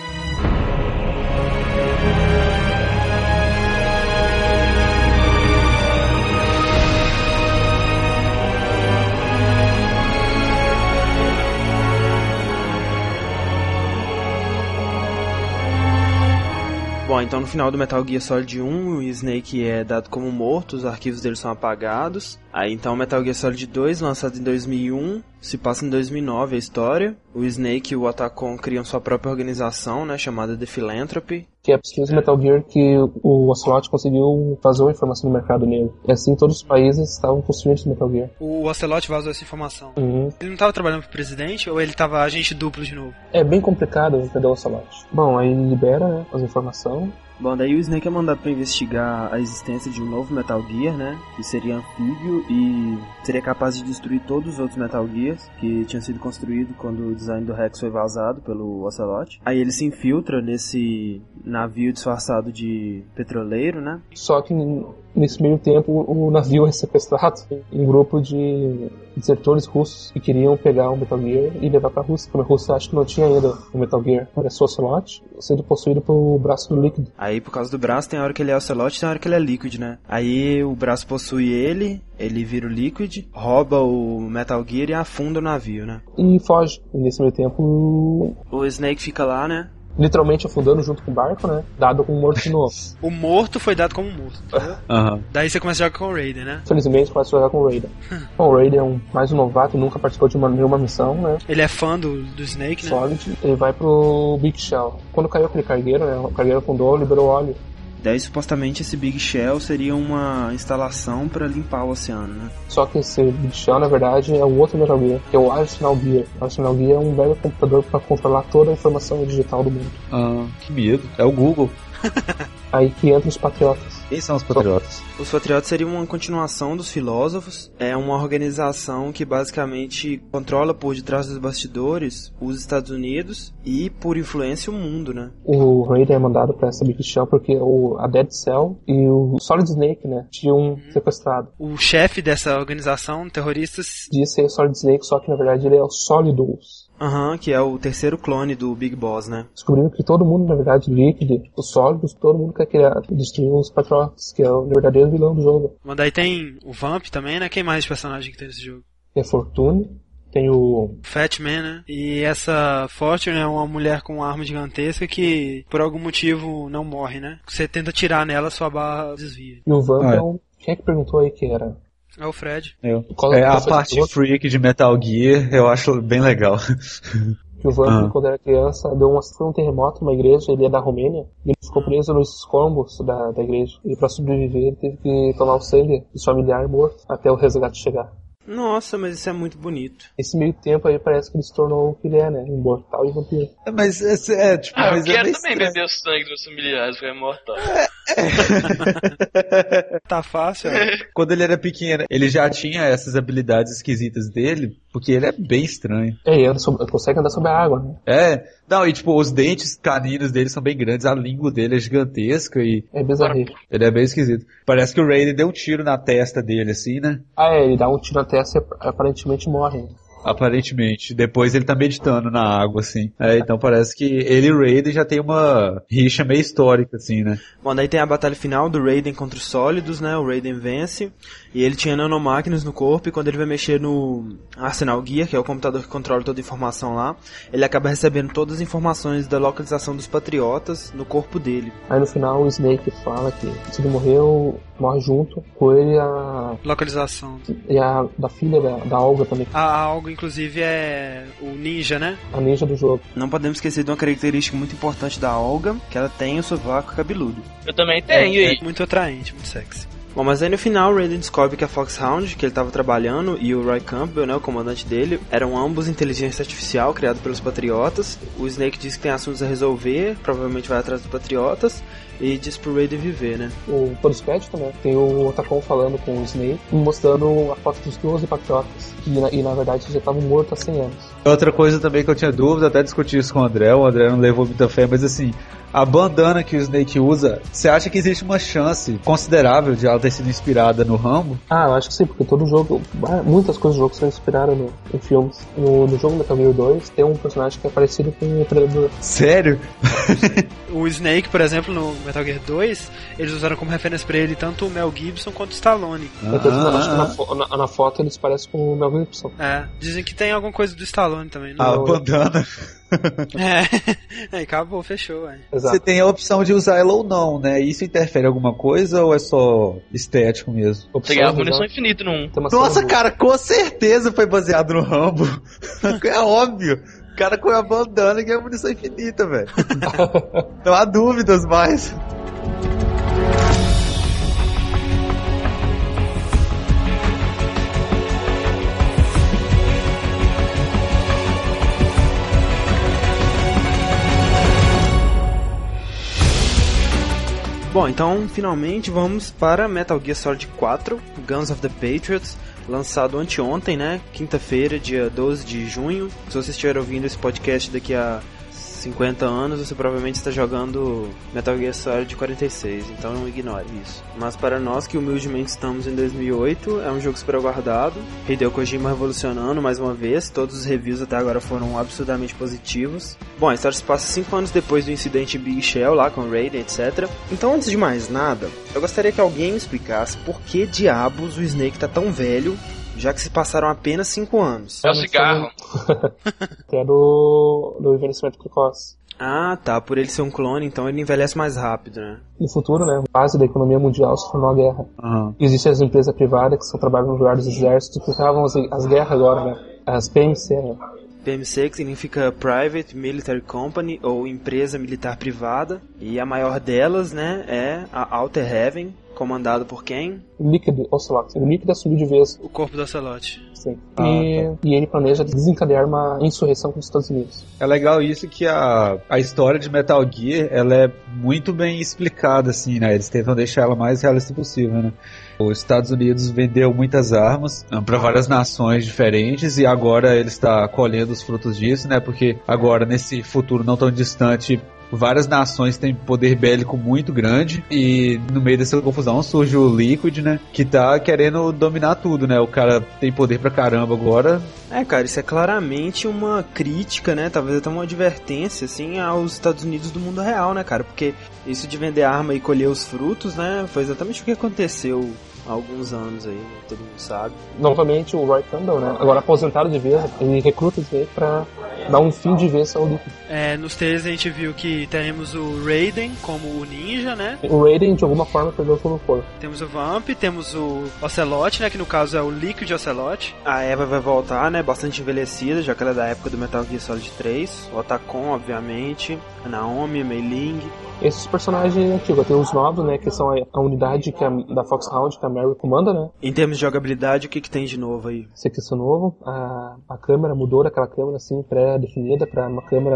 Bom, então no final do Metal Gear Solid 1, o Snake é dado como morto, os arquivos dele são apagados. Aí então o Metal Gear Solid 2, lançado em 2001, se passa em 2009 a história. O Snake e o Otacon criam sua própria organização, né, chamada The Philanthropy. Que é preciso Metal Gear que o Ocelot conseguiu vazar a informação do mercado negro. E assim todos os países estavam construindo esse Metal Gear. O Ocelot vazou essa informação. Ele não estava trabalhando pro presidente ou ele estava agente duplo de novo? É bem complicado entender o Ocelot. Bom, aí libera, né, as informações. Bom, daí o Snake é mandado para investigar a existência de um novo Metal Gear, né? Que seria anfíbio e seria capaz de destruir todos os outros Metal Gears que tinham sido construídos quando o design do Rex foi vazado pelo Ocelot. Aí ele se infiltra nesse navio disfarçado de petroleiro, né? Só que nesse meio tempo o navio é sequestrado em um grupo de desertores russos que queriam pegar o Metal Gear e levar pra Rússia. Como a Rússia acha que não tinha ainda o Metal Gear. Era só o Ocelot sendo possuído pelo braço do Liquid. Aí por causa do braço tem a hora que ele é Ocelot e tem a hora que ele é Liquid, né? Aí o braço possui ele vira o Liquid, rouba o Metal Gear e afunda o navio, né? E foge. E nesse meio tempo o Snake fica lá, né? Literalmente afundando junto com o barco, né? Dado como morto de novo. O morto foi dado como morto, entendeu? Daí você começa a jogar com o Raider, né? Felizmente começa a jogar com o Raider. Bom, o Raider é mais um novato, nunca participou de nenhuma missão, né? Ele é fã do Snake, né? Solid, ele vai pro Big Shell. Quando caiu aquele cargueiro, né? O cargueiro afundou, liberou óleo. Daí supostamente esse Big Shell seria uma instalação para limpar o oceano, né? Só que esse Big Shell na verdade é um outro Metal Gear, que é o Arsenal Gear. O Arsenal Gear é um velho computador para controlar toda a informação digital do mundo. Que medo. É o Google. Aí que entram os Patriotas. Quem são os Patriotas? Os Patriotas seriam uma continuação dos Filósofos. É uma organização que basicamente controla por detrás dos bastidores os Estados Unidos e por influência o mundo, né? O Raider é mandado pra essa Big Shell porque a Dead Cell e o Solid Snake, né, tinham sequestrado. O chefe dessa organização, terroristas... Diz ser o Solid Snake, só que na verdade ele é o Solidus. Que é o terceiro clone do Big Boss, né? Descobrindo que todo mundo, na verdade, Liquid, os Sólidos, todo mundo quer destruir os Patriotas, que é o verdadeiro vilão do jogo. Mas daí tem o Vamp também, né? Quem mais de personagem que tem nesse jogo? Tem a Fortune, tem o Fat Man, né? E essa Fortune é uma mulher com uma arma gigantesca que, por algum motivo, não morre, né? Você tenta tirar nela, sua barra desvia. E o Vamp é um... Quem é que perguntou aí que era? É o Fred. A parte freak de Metal Gear eu acho bem legal. Que o Vamp, quando era criança, foi um terremoto numa igreja, ele é da Romênia, e ele ficou preso nos escombros da igreja. E pra sobreviver ele teve que tomar o sangue do familiar morto até o resgate chegar. Nossa, mas isso é muito bonito. Esse meio tempo aí parece que ele se tornou o que ele é, né? Imortal e vampiro. Mas eu quero também beber o sangue dos familiares pra imortal. Tá fácil, ó. Quando ele era pequeno, ele já tinha essas habilidades esquisitas dele, porque ele é bem estranho. Ele consegue andar sobre a água, né? Não, e tipo, os dentes caninos dele são bem grandes, a língua dele é gigantesca e É bizarro. ele é bem esquisito. Parece que o Raiden deu um tiro na testa dele, assim, né? Ele dá um tiro na testa e aparentemente morre. Aparentemente. Depois ele tá meditando na água, assim. Então parece que ele e o Raiden já tem uma rixa meio histórica, assim, né? Bom, daí tem a batalha final do Raiden contra os sólidos, né? O Raiden vence. E ele tinha nanomáquinas no corpo. E quando ele vai mexer no Arsenal Gear, que é o computador que controla toda a informação lá, ele acaba recebendo todas as informações da localização dos patriotas no corpo dele. Aí no final o Snake fala que se ele morreu, morre junto com ele Localização. e a da filha da Olga também. A Olga, inclusive, é o ninja, né? A ninja do jogo. Não podemos esquecer de uma característica muito importante da Olga, que ela tem o sovaco cabeludo. Eu também tenho, É muito atraente, muito sexy. Bom, mas aí no final o Raiden descobre que a Foxhound, que ele estava trabalhando, e o Roy Campbell, né, o comandante dele, eram ambos inteligência artificial criada pelos Patriotas. O Snake diz que tem assuntos a resolver, provavelmente vai atrás dos Patriotas, e diz pro Raiden viver, né? O Polispad também. Tem o Otacon falando com o Snake, mostrando a foto dos 12 Patriotas. E na verdade já estavam mortos há 100 anos. Outra coisa também que eu tinha dúvida, até discuti isso com o André não levou muita fé, mas assim, a bandana que o Snake usa, você acha que existe uma chance considerável de ela ter sido inspirada no Rambo? Eu acho que sim, porque todo jogo, muitas coisas do jogo são inspiradas em filmes. No jogo Metal Gear 2 tem um personagem que é parecido com o Predador. Sério? O Snake, por exemplo, no Metal Gear 2, eles usaram como referência pra ele tanto o Mel Gibson quanto o Stallone. Acho que na foto eles parecem com o Mel Gibson. Dizem que tem alguma coisa do Stallone também. Né? A bandana. Aí acabou, fechou. Exato. Você tem a opção de usar ela ou não, né? Isso interfere em alguma coisa ou é só estético mesmo? Você ganhava munição infinita num. Nossa, cara, com certeza foi baseado no Rambo. É óbvio. O cara com a bandana ganha munição infinita, velho. Não há dúvidas mais. Bom, então finalmente vamos para Metal Gear Solid 4, Guns of the Patriots, lançado anteontem, né? Quinta-feira, dia 12 de junho. Se você estiver ouvindo esse podcast daqui a 50 anos, você provavelmente está jogando Metal Gear Solid 46, então não ignore isso. Mas para nós que humildemente estamos em 2008, é um jogo super aguardado. Hideo Kojima revolucionando mais uma vez, todos os reviews até agora foram absurdamente positivos. Bom, a história se passa 5 anos depois do incidente Big Shell lá com o Raiden, etc. Então, antes de mais nada, eu gostaria que alguém me explicasse por que diabos o Snake tá tão velho, já que se passaram apenas 5 anos. É o cigarro. Que é do envelhecimento precoce. Ah, tá. Por ele ser um clone, então ele envelhece mais rápido, né? No futuro, né? A base da economia mundial se tornou a guerra. Uhum. Existem as empresas privadas que só trabalham no lugar dos exércitos que estavam as guerras agora, né? As PMC, né? PMC, que significa Private Military Company, ou empresa militar privada. E a maior delas, né, é a Outer Heaven, comandado por quem? Liquid Ocelot. O Liquid assumiu de vez. O corpo do Ocelot. Sim. E ele planeja desencadear uma insurreição com os Estados Unidos. É legal isso que a história de Metal Gear, ela é muito bem explicada, assim, né? Eles tentam deixar ela mais realista possível, né? Os Estados Unidos vendeu muitas armas para várias nações diferentes e agora ele está colhendo os frutos disso, né? Porque agora, nesse futuro não tão distante, várias nações têm poder bélico muito grande e no meio dessa confusão surge o Liquid, né? Que tá querendo dominar tudo, né? O cara tem poder pra caramba agora. Cara, isso é claramente uma crítica, né? Talvez até uma advertência, assim, aos Estados Unidos do mundo real, né, cara? Porque isso de vender arma e colher os frutos, né? Foi exatamente o que aconteceu há alguns anos aí, todo mundo sabe. Novamente o Roy Campbell, né? Agora aposentado de vez, ele recruta os Snake pra dar um fim de vez ao Liquid. Nos trailers a gente viu que teremos o Raiden como o ninja, né? O Raiden de alguma forma perdeu todo o corpo. Temos o Vamp, temos o Ocelot, né? Que no caso é o Liquid Ocelot. A Eva vai voltar, né? Bastante envelhecida, já que ela é da época do Metal Gear Solid 3. O Otacon, obviamente. A Naomi, a Mei Ling. Esses personagens antigos, tem os novos, né? Que são a unidade da Foxhound, que a Mary comanda, né? Em termos de jogabilidade, o que tem de novo aí? Esse aqui é novo. A câmera mudou daquela câmera assim, pré-definida, pra uma câmera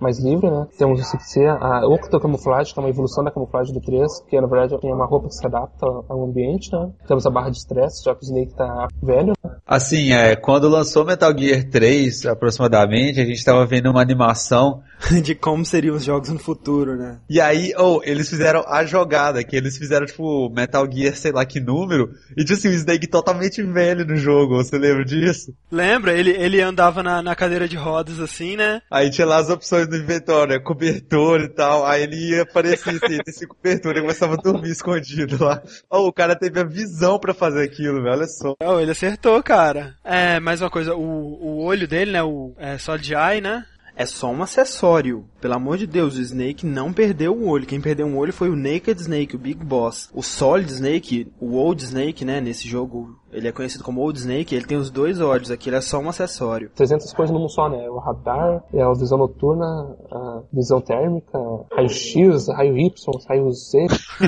mais livre, né? Temos o CC, a octocamuflagem, que é uma evolução da camuflagem do 3, que na verdade é uma roupa que se adapta ao ambiente, né? Temos a barra de estresse, já que o Snake tá velho, né? Assim, quando lançou Metal Gear 3, aproximadamente, a gente tava vendo uma animação de como seriam os jogos no futuro, né? E aí, eles fizeram a jogada, que eles fizeram, tipo, Metal Gear, sei lá que número, e tinha assim, o Snake totalmente velho no jogo, você lembra disso? Lembra? Ele andava na cadeira de rodas, assim, né? Aí tinha lá as opções do inventório, né? Cobertor e tal, aí ele ia aparecer assim, desse cobertor, ele começava a dormir escondido lá. O cara teve a visão pra fazer aquilo, velho, olha só. Ele acertou, cara. Mais uma coisa, o olho dele, né, o Solid Eye, né? É só um acessório. Pelo amor de Deus, o Snake não perdeu um olho. Quem perdeu um olho foi o Naked Snake, o Big Boss. O Solid Snake, o Old Snake, né, nesse jogo, ele é conhecido como Old Snake, ele tem os 2 olhos, aqui ele é só um acessório. 300 coisas num só, né? O radar, a visão noturna, a visão térmica, raio X, raio Y, raio Z.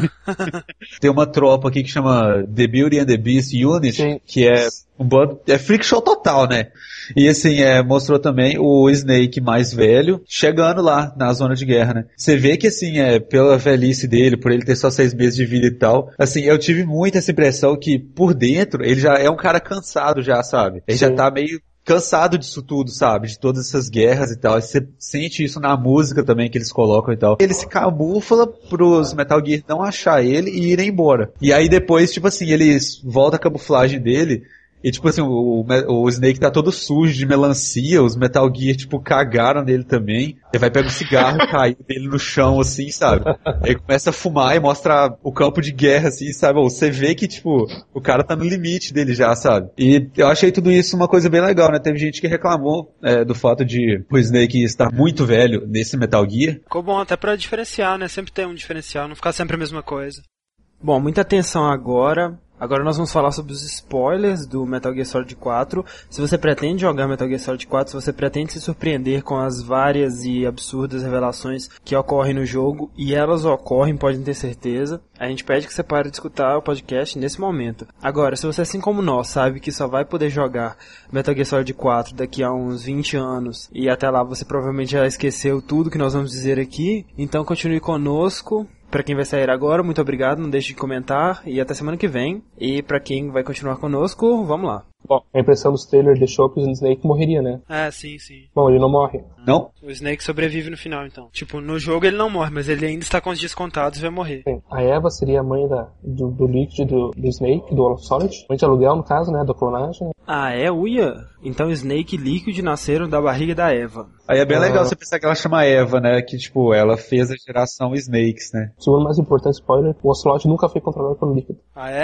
Tem uma tropa aqui que chama The Beauty and the Beast Unit, sim, que é um bando, é freak show total, né? E assim, mostrou também o Snake mais velho, chegando lá na zona de guerra, né? Você vê que assim, pela velhice dele, por ele ter só 6 meses de vida e tal, assim, eu tive muito essa impressão que por dentro, ele já é um cara cansado já, sabe? Ele já tá meio cansado disso tudo, sabe? De todas essas guerras e tal. Você sente isso na música também que eles colocam e tal. Ele se camufla pros Metal Gear não achar ele e irem embora. E aí depois, tipo assim, eles voltam a camuflagem dele. E tipo assim, o Snake tá todo sujo de melancia, os Metal Gear, tipo, cagaram nele também. Ele vai pegar o cigarro cair dele no chão, assim, sabe? Aí começa a fumar e mostra o campo de guerra, assim, sabe? Você vê que, tipo, o cara tá no limite dele já, sabe? E eu achei tudo isso uma coisa bem legal, né? Teve gente que reclamou do fato de o Snake estar muito velho nesse Metal Gear. Ficou bom até pra diferenciar, né? Sempre tem um diferencial, não ficar sempre a mesma coisa. Bom, muita atenção agora. Agora nós vamos falar sobre os spoilers do Metal Gear Solid 4. Se você pretende jogar Metal Gear Solid 4, se você pretende se surpreender com as várias e absurdas revelações que ocorrem no jogo, e elas ocorrem, podem ter certeza, a gente pede que você pare de escutar o podcast nesse momento. Agora, se você, assim como nós, sabe que só vai poder jogar Metal Gear Solid 4 daqui a uns 20 anos, e até lá você provavelmente já esqueceu tudo que nós vamos dizer aqui, então continue conosco. Pra quem vai sair agora, muito obrigado, não deixe de comentar e até semana que vem. E pra quem vai continuar conosco, vamos lá. Bom, a impressão dos trailers deixou que o Snake morreria, né? Sim, sim. Bom, ele não morre. Não? O Snake sobrevive no final, então. Tipo, no jogo ele não morre, mas ele ainda está com os dias contados e vai morrer. Sim. A Eva seria a mãe do Liquid do Snake, do Solid. Mãe de aluguel, no caso, né? Da clonagem. Uia? Então Snake e Liquid nasceram da barriga da Eva. Aí é bem legal você pensar que ela chama Eva, né? Que, tipo, ela fez a geração Snakes, né? Segundo mais importante spoiler, o Ocelot nunca foi controlado pelo Liquid.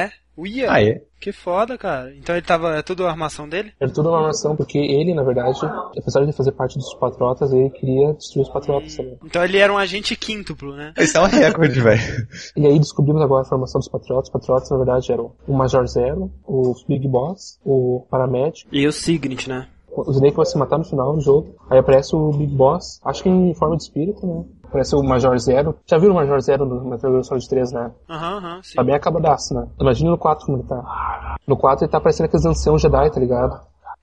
Uia? É? Que foda, cara. Então ele tava... É tudo a armação dele? Era tudo uma armação, porque ele, na verdade, apesar de fazer parte dos Patriotas, ele queria destruir os Patriotas também. Então ele era um agente quíntuplo, né? Isso é um recorde, velho. E aí descobrimos agora a formação dos Patriotas. Os Patriotas, na verdade, eram o Major Zero, o Big Boss, o Paramédico. E o Signet, né? O Snake vai se matar no final do jogo. Aí aparece o Big Boss, acho que em forma de espírito, né? Aparece o Major Zero. Já viram o Major Zero no Metal Gear Solid 3, né? Sim. Tá bem acabadaço, né? Imagina no 4 como ele tá. No 4 ele tá parecendo aqueles anciãos Jedi, tá ligado?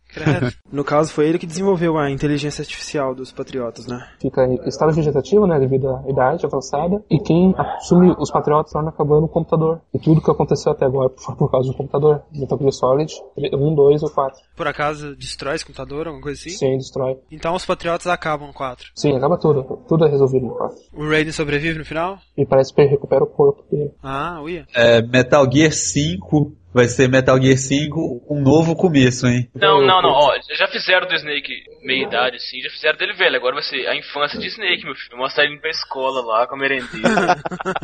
No caso, foi ele que desenvolveu a inteligência artificial dos Patriotas, né? Fica em estado vegetativo, né? Devido à idade avançada. E quem assume os Patriotas torna acabando o computador. E tudo que aconteceu até agora foi por causa do computador. Metal Gear Solid 1, 2 ou 4. Por acaso destrói esse computador, alguma coisa assim? Sim, destrói. Então os Patriotas acabam no 4. Sim, acaba tudo. Tudo é resolvido no 4. O Raiden sobrevive no final? E parece que ele recupera o corpo dele. Uia. Metal Gear 5... Vai ser Metal Gear 5 um novo começo, hein? Não. Já fizeram do Snake meia-idade, assim. Já fizeram dele velho. Agora vai ser a infância de Snake, meu filho. Mostrar ele indo pra escola lá com a merendeira.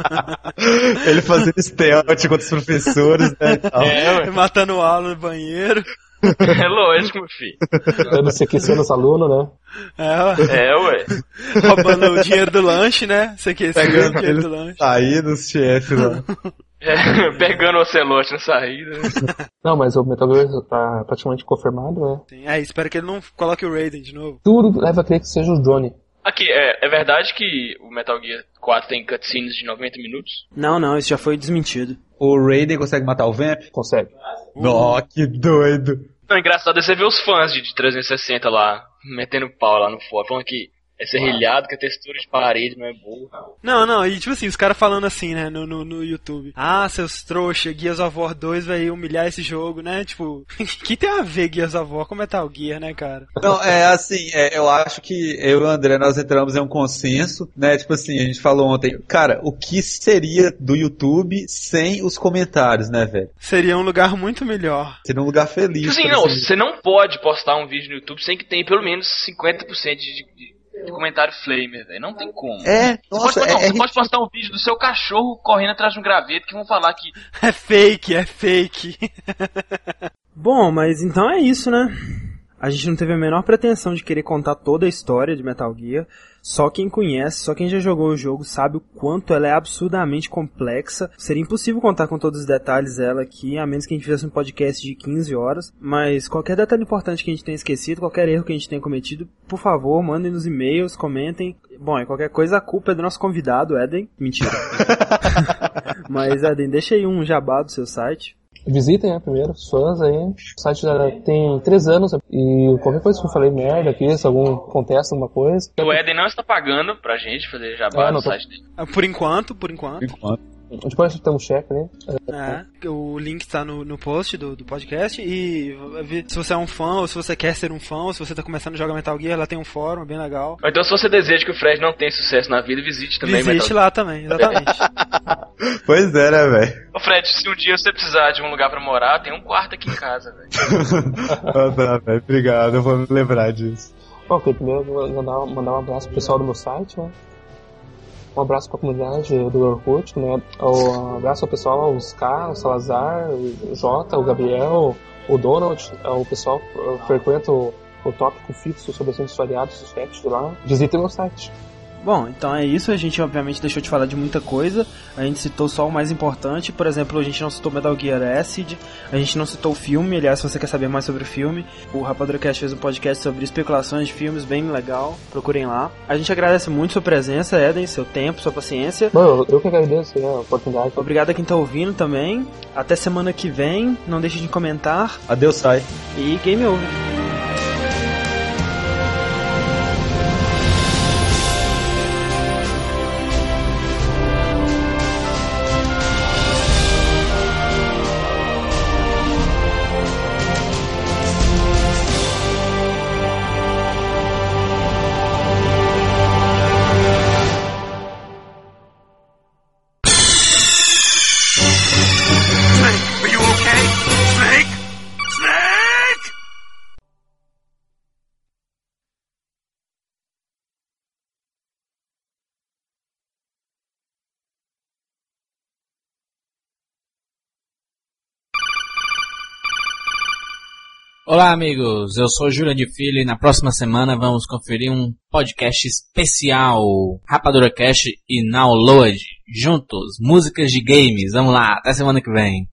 Ele fazendo stealth contra os professores, né? Matando aula no banheiro. É lógico, meu filho. Dando CQC nos alunos, né? Ué. Roubando o dinheiro do lanche, né? CQC, pegando o dinheiro do lanche. Aí dos chefes lá. Pegando o Ocelote na saída. Né? Não, mas o Metal Gear tá praticamente confirmado, né? Sim, espero que ele não coloque o Raiden de novo. Tudo leva a crer que seja o Johnny. Aqui, é verdade que o Metal Gear 4 tem cutscenes de 90 minutos? Não, isso já foi desmentido. O Raiden consegue matar o Vamp? Consegue. Nossa, que doido. Não, engraçado é você ver os fãs de 360 lá, metendo pau lá no fórum, falando que é serrilhado, que a textura de parede não é boa. Não, e tipo assim, os caras falando assim, né, no YouTube. Ah, seus trouxa, Gears of War 2 vai humilhar esse jogo, né? Tipo, que tem a ver Gears of War com Metal Gear, né, cara? Não, assim, eu acho que eu e o André, nós entramos em um consenso, né? Tipo assim, a gente falou ontem, cara, o que seria do YouTube sem os comentários, né, velho? Seria um lugar muito melhor. Seria um lugar feliz. Tipo assim, não, você não pode postar um vídeo no YouTube sem que tenha pelo menos 50% de comentário flamer, velho. Não tem como. Nossa, você pode postar um vídeo do seu cachorro correndo atrás de um graveto que vão falar que... É fake. Bom, mas então é isso, né? A gente não teve a menor pretensão de querer contar toda a história de Metal Gear. Só quem conhece, só quem já jogou o jogo sabe o quanto ela é absurdamente complexa. Seria impossível contar com todos os detalhes dela aqui, a menos que a gente fizesse um podcast de 15 horas. Mas qualquer detalhe importante que a gente tenha esquecido, qualquer erro que a gente tenha cometido, por favor, mandem nos e-mails, comentem. Bom, e qualquer coisa a culpa é do nosso convidado, Eden. Mentira. Mas, Eden, deixa aí um jabá do seu site. Visitem, primeiro, os fãs aí. O site já tem 3 anos e qualquer coisa que eu falei merda aqui, se algum acontece alguma coisa... O Eden não está pagando pra gente fazer jabá no site dele. Por enquanto. Depois tem um cheque, né? O link tá no post do podcast. E se você é um fã, ou se você quer ser um fã, ou se você tá começando a jogar Metal Gear, lá tem um fórum bem legal. Ou então, se você deseja que o Fred não tenha sucesso na vida, visite também. Visite lá também, exatamente. Pois é, né, velho? Ô Fred, se um dia você precisar de um lugar pra morar, tem um quarto aqui em casa, velho. Tá, velho, obrigado, eu vou me lembrar disso. Bom, primeiro eu vou mandar um abraço pro pessoal do meu site, né? Um abraço pra comunidade do Orkut, né? Um abraço ao pessoal, ao Ska, ao Salazar, o Jota, o Gabriel, o Donald, o pessoal que frequenta o tópico fixo sobre assuntos variados, os chats lá. Visitem o meu site. Bom, então é isso, a gente obviamente deixou de falar de muita coisa, a gente citou só o mais importante, por exemplo, a gente não citou Metal Gear Acid, a gente não citou o filme, aliás, se você quer saber mais sobre o filme, o RapaduraCast fez um podcast sobre especulações de filmes, bem legal, procurem lá. A gente agradece muito sua presença, Eden, seu tempo, sua paciência. Bom, eu que agradeço a oportunidade. Obrigado a quem tá ouvindo também, até semana que vem, não deixe de comentar. Adeus, sai. E game over. Olá amigos, eu sou Júlia de Filho e na próxima semana vamos conferir um podcast especial RapaduraCast e Download juntos, músicas de games. Vamos lá, até semana que vem.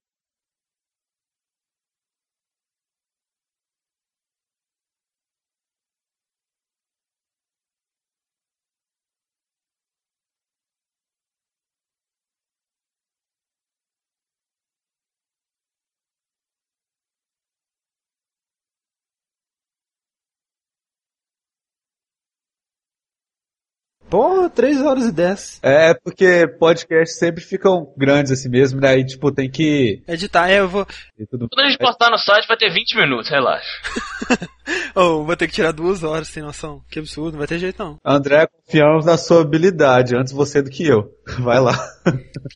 Porra, 3 horas e 10. É, porque podcasts sempre ficam grandes assim mesmo, né? Aí, tipo, tem que... editar, eu vou... Quando a gente postar no site vai ter 20 minutos, relaxa. Vou ter que tirar 2 horas, sem noção. Que absurdo, não vai ter jeito não. André, confiamos na sua habilidade, antes você do que eu. Vai lá.